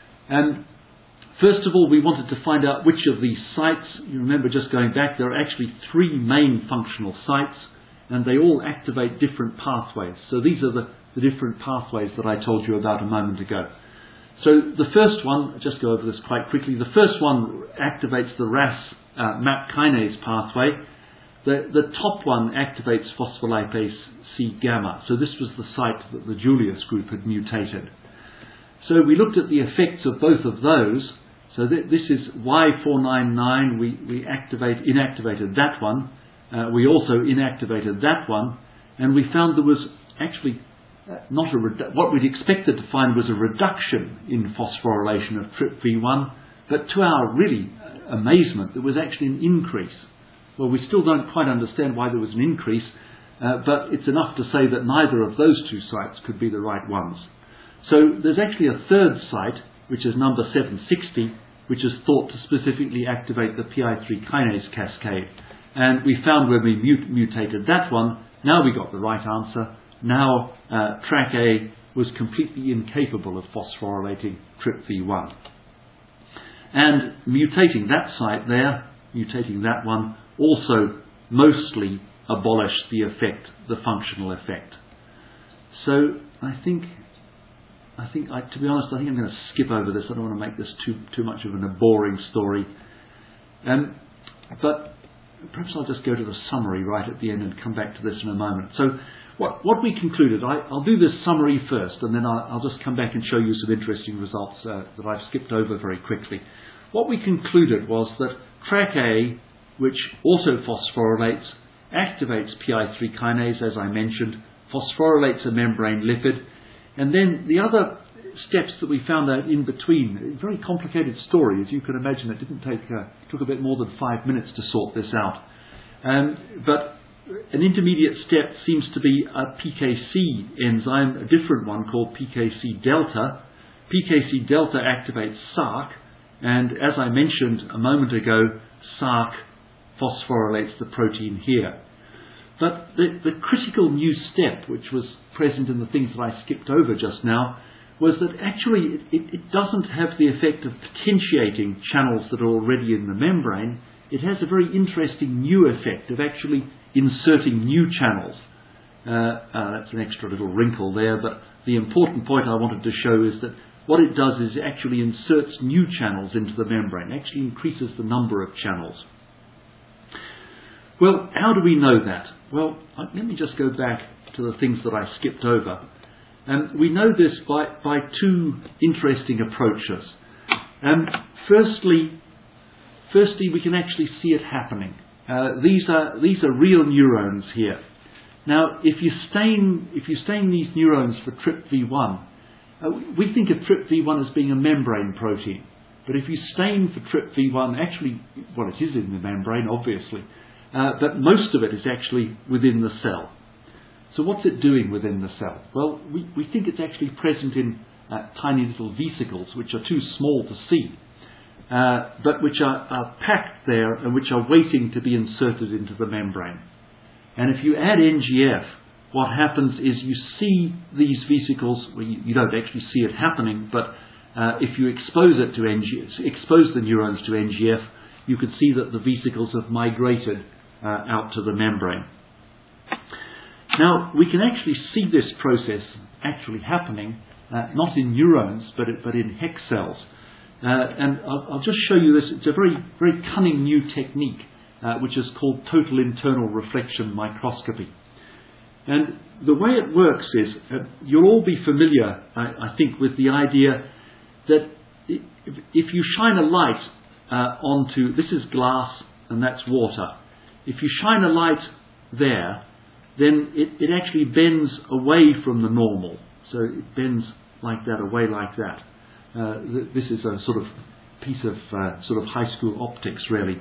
First of all, we wanted to find out which of these sites. You remember, just going back, there are actually three main functional sites, and they all activate different pathways. So these are the different pathways that I told you about a moment ago. So the first one, I'll just go over this quite quickly. The first one activates the RAS MAP kinase pathway. The top one activates phospholipase C gamma. So this was the site that the Julius group had mutated. So we looked at the effects of both of those. So this is Y499. We inactivated that one. We also inactivated that one, and we found there was actually what we'd expected to find was a reduction in phosphorylation of TRPV1, but to our really amazement, there was actually an increase. Well, we still don't quite understand why there was an increase, but it's enough to say that neither of those two sites could be the right ones. So there's actually a third site, which is number 760, which is thought to specifically activate the PI3 kinase cascade. And we found when we mutated that one, now we got the right answer. Now TrkA was completely incapable of phosphorylating TRPV1. And mutating that site there, mutating that one, also mostly abolished the effect, the functional effect. So I think, to be honest, I think I'm going to skip over this. I don't want to make this too much of a boring story. But perhaps I'll just go to the summary right at the end and come back to this in a moment. So what we concluded, I'll do this summary first, and then I'll just come back and show you some interesting results that I've skipped over very quickly. What we concluded was that TrkA, which also phosphorylates, activates PI3 kinase, as I mentioned, phosphorylates a membrane lipid, and then the other steps that we found out in between. A very complicated story, as you can imagine. It didn't take, took a bit more than 5 minutes to sort this out. But an intermediate step seems to be a PKC enzyme, a different one called PKC delta. PKC delta activates SARC, and as I mentioned a moment ago, SARC phosphorylates the protein here. But the critical new step, which was present in the things that I skipped over just now, was that actually it doesn't have the effect of potentiating channels that are already in the membrane. It has a very interesting new effect of actually inserting new channels. That's an extra little wrinkle there, but the important point I wanted to show is that what it does is it actually inserts new channels into the membrane, actually increases the number of channels. Well, how do we know that? Well, let me just go back to the things that I skipped over. We know this by two interesting approaches. Firstly, we can actually see it happening. These are real neurons here. Now, if you stain these neurons for TRPV1, we think of TRPV1 as being a membrane protein. But if you stain for TRPV1, actually, well, it is in the membrane, obviously, but most of it is actually within the cell. So what's it doing within the cell? Well, we think it's actually present in tiny little vesicles, which are too small to see, but which are packed there and which are waiting to be inserted into the membrane. And if you add NGF, what happens is you see these vesicles, well, you don't actually see it happening, but if you expose the neurons to NGF, you could see that the vesicles have migrated out to the membrane. Now, we can actually see this process actually happening, not in neurons, but in HEK cells. And I'll just show you this. It's a very, very cunning new technique, which is called total internal reflection microscopy. And the way it works is, you'll all be familiar, I think, with the idea that if you shine a light onto, this is glass and that's water. If you shine a light there, then it actually bends away from the normal. So it bends like that, away like that. This is a sort of piece of sort of high school optics, really.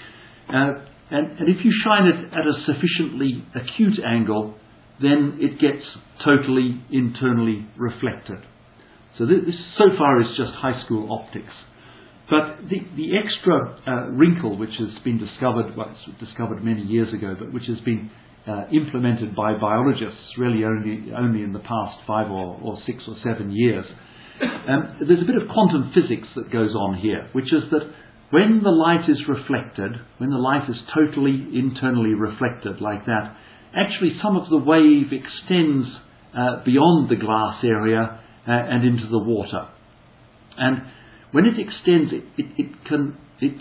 And if you shine it at a sufficiently acute angle, then it gets totally internally reflected. So this so far is just high school optics. But the extra wrinkle which has been discovered, well, it's discovered many years ago, but which has been implemented by biologists really only in the past 5 or 6 or 7 years. There's a bit of quantum physics that goes on here, which is that when the light is reflected, when the light is totally internally reflected like that, actually some of the wave extends beyond the glass area and into the water. And when it extends, it can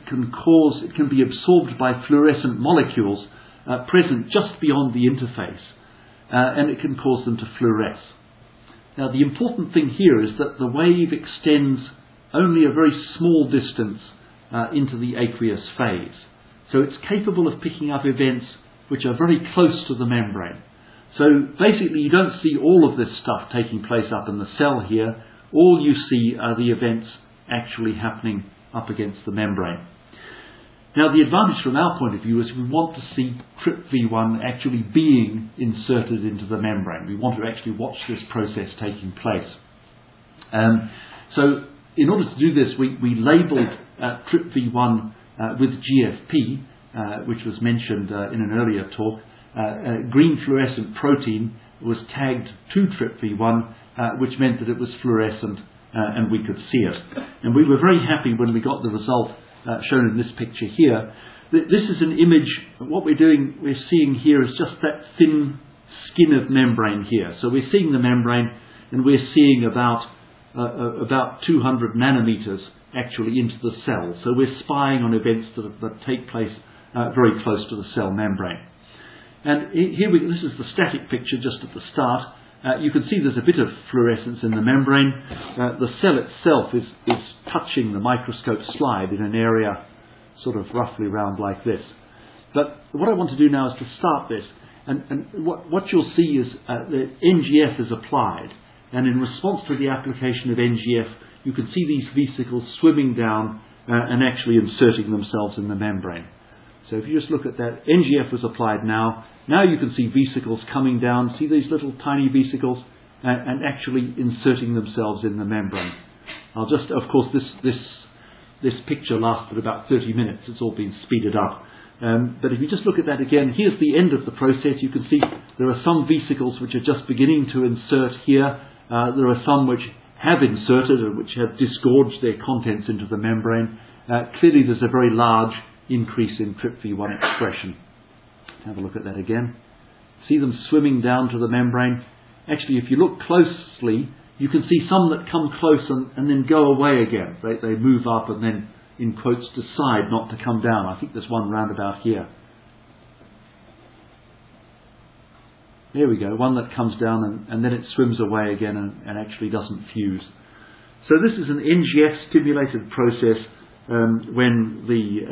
be absorbed by fluorescent molecules present just beyond the interface, and it can cause them to fluoresce. Now, the important thing here is that the wave extends only a very small distance into the aqueous phase. So it's capable of picking up events which are very close to the membrane. So basically you don't see all of this stuff taking place up in the cell here. All you see are the events actually happening up against the membrane. Now, the advantage from our point of view is we want to see TRPV1 actually being inserted into the membrane. We want to actually watch this process taking place. So in order to do this, we labelled TRPV1 with GFP, which was mentioned in an earlier talk. Green fluorescent protein was tagged to TRPV1, which meant that it was fluorescent and we could see it. And we were very happy when we got the result shown in this picture here. This is an image. What we're seeing here is just that thin skin of membrane here. So we're seeing the membrane, and we're seeing about 200 nanometers actually into the cell. So we're spying on events that take place very close to the cell membrane. And here this is the static picture just at the start. You can see there's a bit of fluorescence in the membrane. The cell itself is touching the microscope slide in an area sort of roughly round like this. But what I want to do now is to start this. And what you'll see is the NGF is applied. and in response to the application of NGF, you can see these vesicles swimming down and actually inserting themselves in the membrane. So if you just look at that, NGF was applied now. Now you can see vesicles coming down. See these little tiny vesicles and actually inserting themselves in the membrane. I'll just, of course, this picture lasted about 30 minutes. It's all been speeded up. But if you just look at that again, here's the end of the process. You can see there are some vesicles which are just beginning to insert here. There are some which have inserted and which have disgorged their contents into the membrane. Clearly there's a very large increase in TRPV1 expression. Have a look at that again. See them swimming down to the membrane. Actually, if you look closely, you can see some that come close and then go away again. They move up and then, in quotes, decide not to come down. I think there's one round about here. There we go, one that comes down and then it swims away again and actually doesn't fuse. So this is an NGF stimulated process when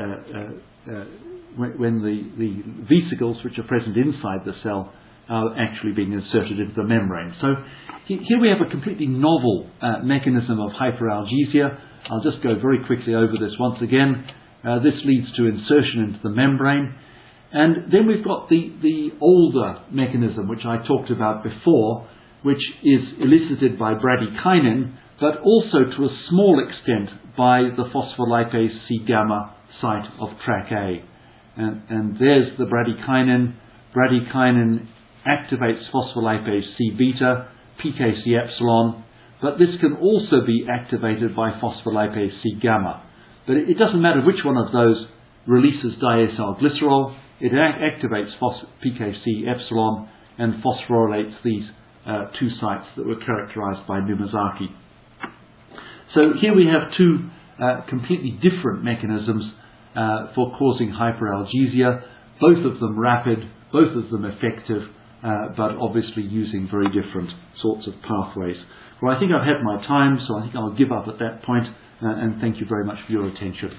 the vesicles which are present inside the cell are actually being inserted into the membrane. So here we have a completely novel mechanism of hyperalgesia. I'll just go very quickly over this once again. This leads to insertion into the membrane. And then we've got the older mechanism, which I talked about before, which is elicited by bradykinin, but also to a small extent by the phospholipase C-gamma site of TrkA. And there's the bradykinin. Bradykinin activates phospholipase C-beta, PKC epsilon, but this can also be activated by phospholipase C-gamma. But it doesn't matter which one of those releases diacylglycerol. It activates PKC epsilon and phosphorylates these two sites that were characterized by Numizaki. So here we have two completely different mechanisms for causing hyperalgesia, both of them rapid, both of them effective, but obviously using very different sorts of pathways. Well, I think I've had my time, so I think I'll give up at that point, and thank you very much for your attention.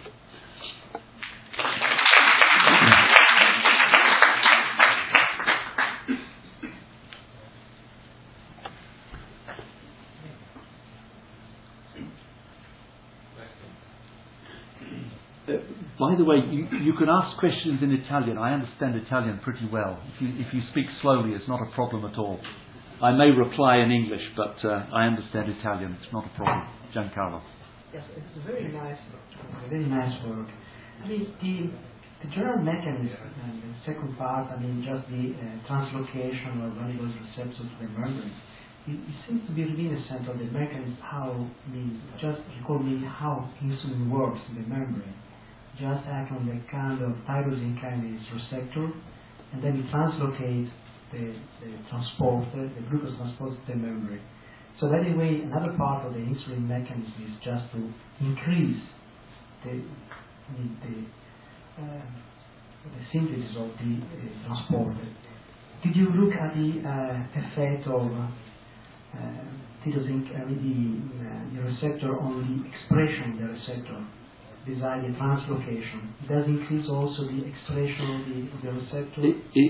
By the way, you can ask questions in Italian. I understand Italian pretty well. If you speak slowly, it's not a problem at all. I may reply in English, but I understand Italian. It's not a problem. Giancarlo. Yes, it's a very nice work. I mean, the general mechanism and the second part, just the translocation of vanillose receptors to the membrane. It seems to be really essential of the mechanism. Just recall me how insulin works in the membrane. Just act on the kind of tyrosine kinase receptor, and then it translocates the glucose transporter to the membrane. So that way, another part of the insulin mechanism is just to increase the synthesis of the transporter. Did you look at the effect of tyrosine, the receptor on the expression of the receptor? Besides the translocation, it does increase also the expression of the receptor.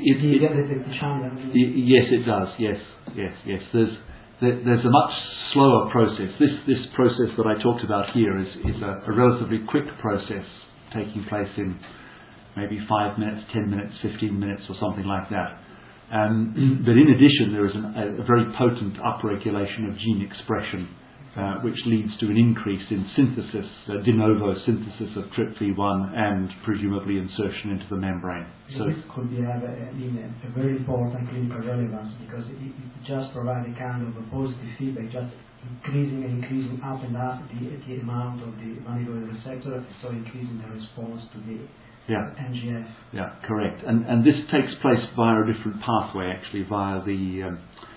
Yes, it does. Yes. There's a much slower process. This process that I talked about here is a relatively quick process, taking place in maybe 5 minutes, 10 minutes, 15 minutes, or something like that. But in addition, there is a very potent upregulation of gene expression, which leads to an increase in synthesis, de novo synthesis of TRPV1 and presumably insertion into the membrane. So this could have a very important clinical relevance, because it just provides a kind of a positive feedback, just increasing up and up the amount of the vanillose receptor, so increasing the response to the NGF. Yeah, correct. And this takes place via a different pathway, actually, via the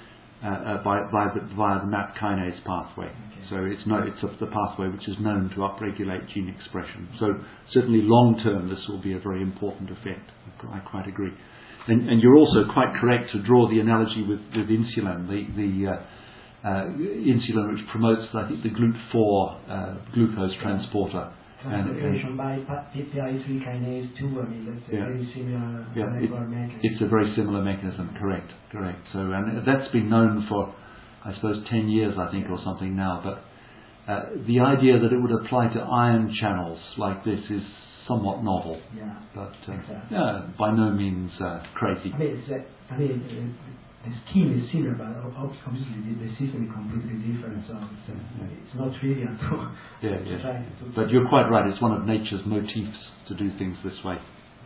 MAP kinase pathway. Okay. So it's the pathway which is known to upregulate gene expression. So certainly long term this will be a very important effect. I quite agree. And you're also quite correct to draw the analogy with insulin, the insulin which promotes, I think, the GLUT4 glucose transporter. Translocation by PI3 kinase 2, that's a very similar mechanism. It's a very similar mechanism, correct. So, and that's been known for I suppose 10 years, I think, or something now. But the idea that it would apply to ion channels like this is somewhat novel. Yeah. But Exactly. by no means crazy. The scheme is similar, but obviously the system is completely different, so it's not trivial to try to... But you're quite right, it's one of nature's motifs to do things this way.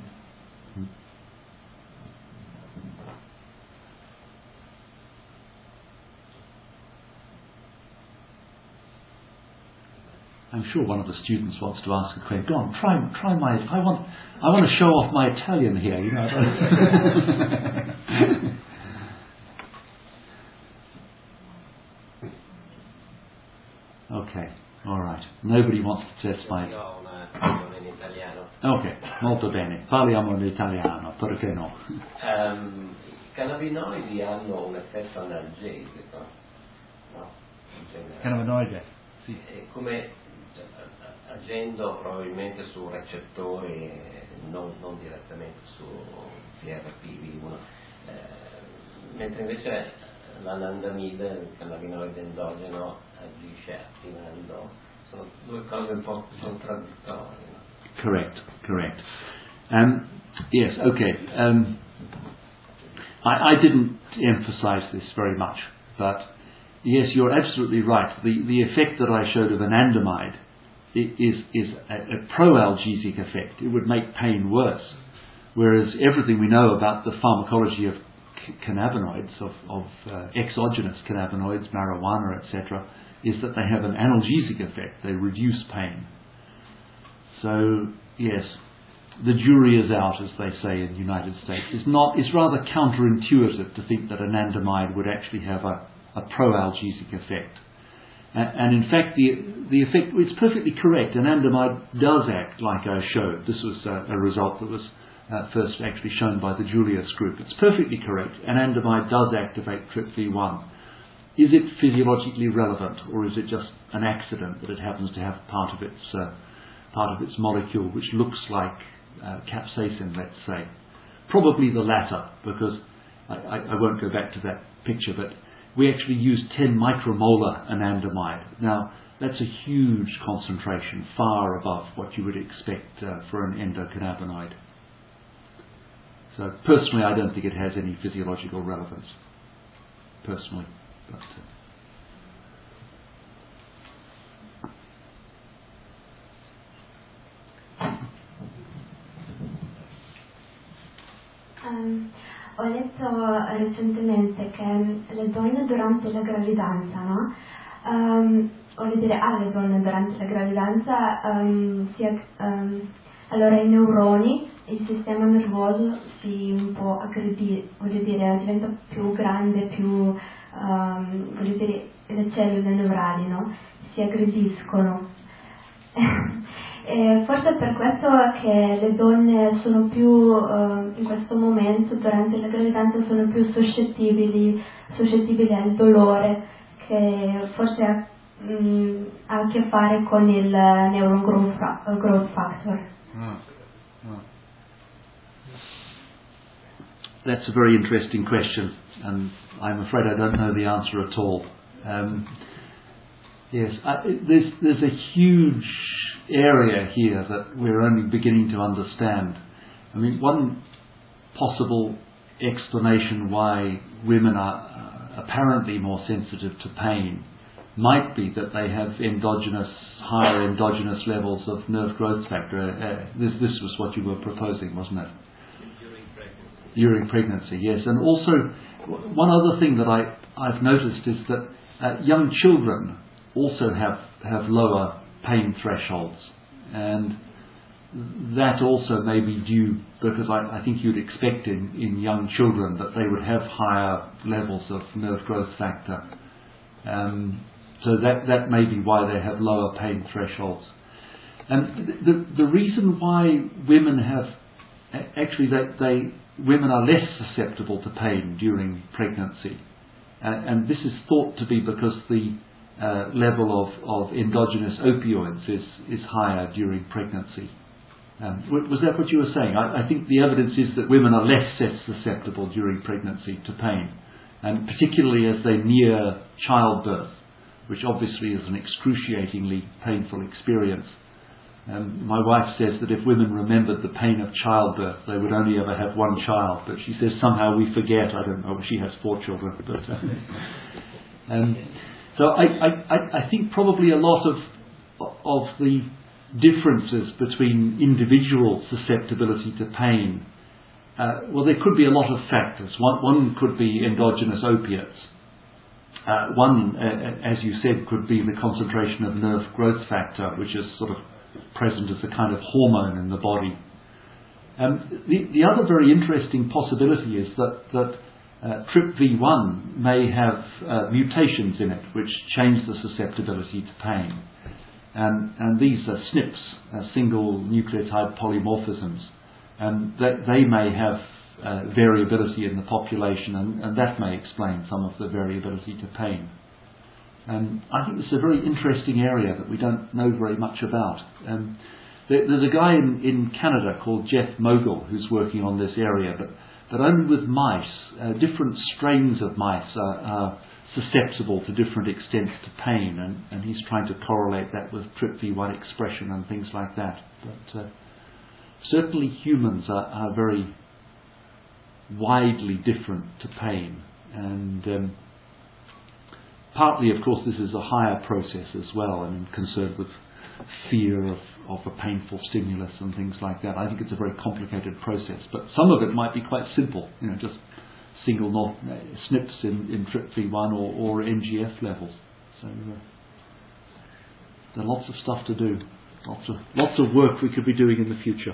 I'm sure one of the students wants to ask a question. Go on, try my... I want to show off my Italian here, you know. Okay, all right. Nobody wants to test my... Ok, molto bene. Parliamo in italiano, perché no? I cannabinoidi hanno un effetto analgesico, no? Cannabinoide? Sì. Come agendo probabilmente su recettori, non direttamente su PRP1, mentre invece l'anandamide, il cannabinoide endogeno, agisce attivando. Sono due cose un po' contraddittorie. No? Correct. Yes, okay. I didn't emphasize this very much, but yes, you're absolutely right. The effect that I showed of anandamide is a pro-analgesic effect. It would make pain worse, whereas everything we know about the pharmacology of cannabinoids, of exogenous cannabinoids, marijuana, etc., is that they have an analgesic effect. They reduce pain. So, yes, the jury is out, as they say in the United States. It's rather counterintuitive to think that anandamide would actually have a pro-analgesic effect. And in fact, the effect, it's perfectly correct. Anandamide does act like I showed. This was a result that was first actually shown by the Julius group. It's perfectly correct. Anandamide does activate TRPV1. Is it physiologically relevant, or is it just an accident that it happens to have part of its molecule which looks like capsaicin, let's say? Probably the latter, because I won't go back to that picture, but we actually use 10 micromolar anandamide. Now, that's a huge concentration, far above what you would expect for an endocannabinoid. So personally, I don't think it has any physiological relevance. Personally. But, ho letto recentemente che le donne durante la gravidanza, no? Voglio dire, alle donne durante la gravidanza, allora i neuroni, il sistema nervoso si un po' aggredisce, voglio dire, diventa più grande, più, voglio dire, le cellule neurali, no? Si aggrediscono. E forse è per questo che le donne sono più, in questo momento, durante la gravidanza, sono più suscettibili al dolore, che forse ha a che fare con il neuron growth factor. That's a very interesting question, and I'm afraid I don't know the answer at all. Yes, there's a huge area here that we're only beginning to understand. I mean, one possible explanation why women are apparently more sensitive to pain might be that they have higher endogenous levels of nerve growth factor. This was what you were proposing, wasn't it? During pregnancy, yes. And also, one other thing that I've noticed is that young children also have lower pain thresholds, and that also may be due, because I think you'd expect in young children that they would have higher levels of nerve growth factor. So that may be why they have lower pain thresholds. And the reason why women women are less susceptible to pain during pregnancy, and this is thought to be because the level of endogenous opioids is higher during pregnancy. Was that what you were saying? I think the evidence is that women are less susceptible during pregnancy to pain. and particularly as they near childbirth, which obviously is an excruciatingly painful experience. My wife says that if women remembered the pain of childbirth, they would only ever have one child, but she says somehow we forget. I don't know, she has 4 children. But so I think probably a lot of the differences between individual susceptibility to pain, well, there could be a lot of factors. One could be endogenous opiates. One, as you said, could be the concentration of nerve growth factor, which is sort of present as a kind of hormone in the body. The other very interesting possibility is that TRPV1 may have mutations in it which change the susceptibility to pain. And these are SNPs, single nucleotide polymorphisms. And they may have variability in the population, and that may explain some of the variability to pain. I think it's a very interesting area that we don't know very much about. There's a guy in Canada called Jeff Mogul who's working on this area, but only with mice. Different strains of mice are susceptible to different extents to pain, and he's trying to correlate that with TRPV1 expression and things like that. But certainly humans are very widely different to pain, and partly, of course, this is a higher process as well, and concerned with fear of a painful stimulus and things like that. I think it's a very complicated process, but some of it might be quite simple, just single SNPs in TRPV1 or NGF levels. So there are lots of stuff to do, lots of work we could be doing in the future.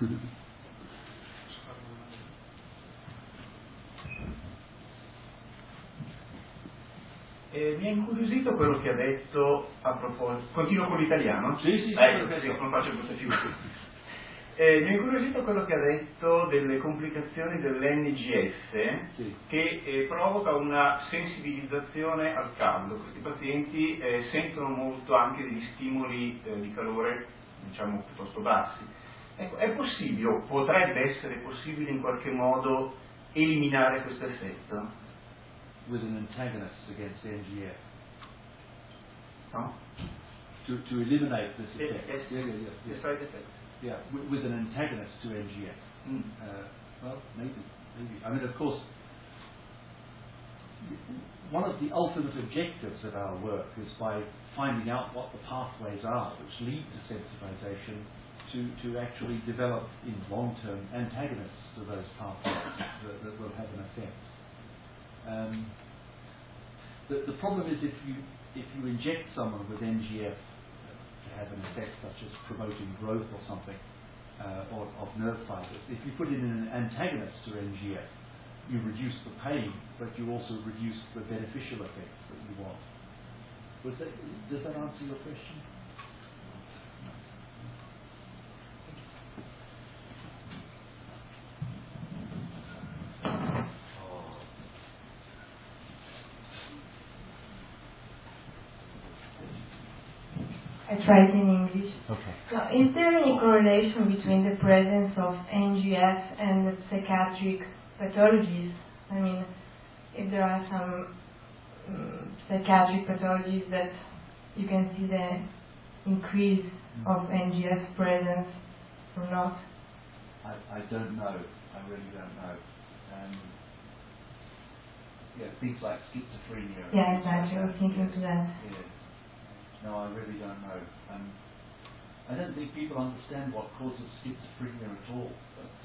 Mi ha incuriosito quello che ha detto a proposito. Continuo con l'italiano? Sì, non faccio questa figura. Mi ha incuriosito quello che ha detto delle complicazioni dell'NGF, sì, che provoca una sensibilizzazione al caldo. Questi pazienti sentono molto anche degli stimoli di calore, diciamo, piuttosto bassi. Ecco, è possibile, o potrebbe essere possibile in qualche modo eliminare questo effetto? With an antagonist against NGF. No? To eliminate this effect. Yes. Yeah. The side effect. Yeah, with an antagonist to NGF. Well, maybe. I mean, of course, one of the ultimate objectives of our work is by finding out what the pathways are which lead to sensitization to actually develop in long-term antagonists to those pathways that will have an effect. The problem is if you inject someone with NGF to have an effect such as promoting growth or something of nerve fibers, if you put in an antagonist to NGF, you reduce the pain, but you also reduce the beneficial effects that you want. Does that answer your question? I tried in English. Okay. So, is there any correlation between the presence of NGF and the psychiatric pathologies? I mean, if there are some psychiatric pathologies that you can see the increase of NGF presence or not? I don't know. I really don't know. Things like schizophrenia. Yeah, exactly. I was thinking to that. Yeah. No, I really don't know. I don't think people understand what causes schizophrenia at all, but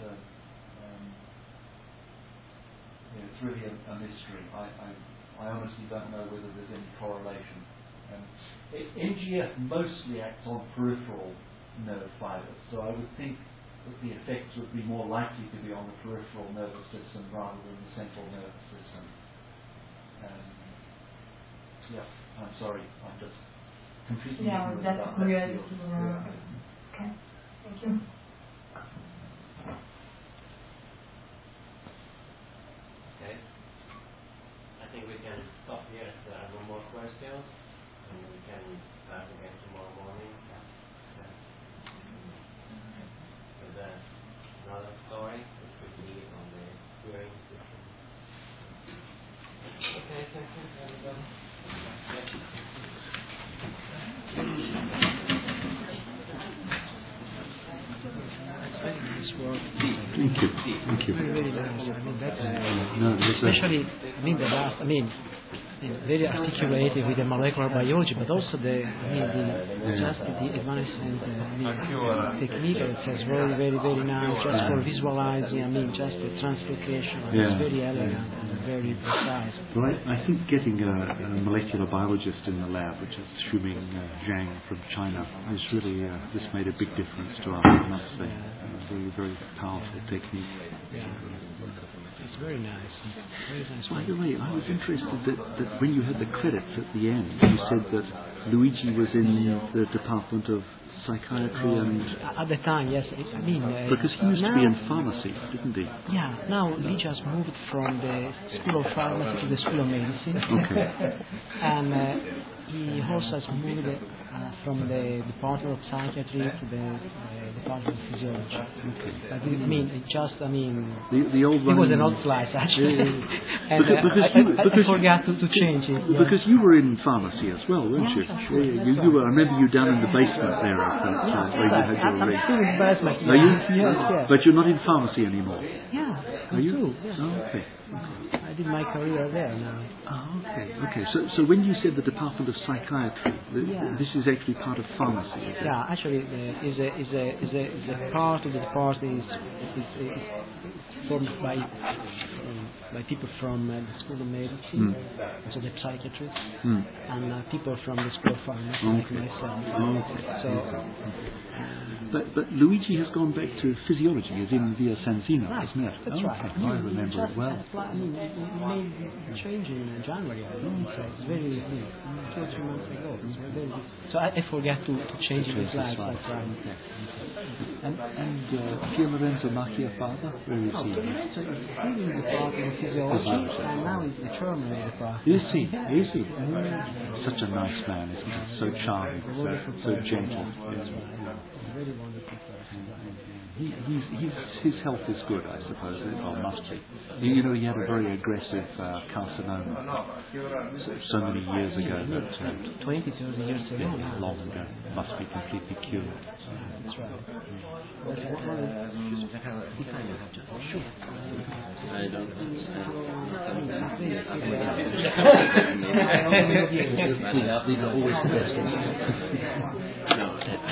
it's really a mystery. I honestly don't know whether there's any correlation. NGF mostly acts on peripheral nerve fibers, so I would think that the effects would be more likely to be on the peripheral nervous system rather than the central nervous system. I'm sorry, I'm just completely ignorant that's about curiosity. that field. Okay, thank you. Okay. I think we can stop here if there are no more questions, and we can start again tomorrow morning with another story which we need on the hearing system. Thank you. Very, very nice. I mean, that's No, especially, the last, very articulated with the molecular biology, but also just the advancement technique. It's very, very, very nice. Just for visualizing, just the translocation. It's very elegant and very precise. Well, I think getting a molecular biologist in the lab, which is Shuming Zhang from China, has really just made a big difference to us, I must say. Very, very powerful technique. It's very nice. Very nice. By the way, I was interested that when you had the credits at the end, you said that Luigi was in the Department of Psychiatry and... At the time, yes. Because he used to be in pharmacy, didn't he? Yeah, now he just moved from the School of Pharmacy to the School of Medicine. Okay. And he also has moved from the Department of Psychiatry to the Department of Physiology. Okay. The old one. It was an old slice, actually. And I forgot to change it. Yeah. Because you were in pharmacy as well, weren't you? Sure. You were. I remember you down in the basement there at that time, where you had your I'm still in the basement. Are you? Yes. But you're not in pharmacy anymore? Yeah. Are you? Too, yeah. Oh, okay. I did my career there now. Oh, okay. So when you said the Department of Psychiatry, this is actually part of pharmacy, is it? Yeah, actually, is a part of the department is formed by people from the School of Medicine, so the psychiatrists, and people from the School of Pharmacy, like myself. So. But Luigi has gone back to physiology, as in Via Sanzino, isn't it? That's right. Okay. I remember it well. He made the change in January, I think. So it's very, 2 or 3 months ago. It's very, so I forgot to change the slides. That's right. And Pierlorenzo Macchia father, where is he? Pierlorenzo is still in the Department of Physiology, and now he's the chairman of the department. Is he? Such a nice man, isn't he? So charming, so gentle. Very wonderful person. His health is good, I suppose. Or must be. He had a very aggressive carcinoma so many years ago. 20, 30 years ago. Yeah, long ago. Must be completely cured. That's right. Sure. I don't understand. These are always the best.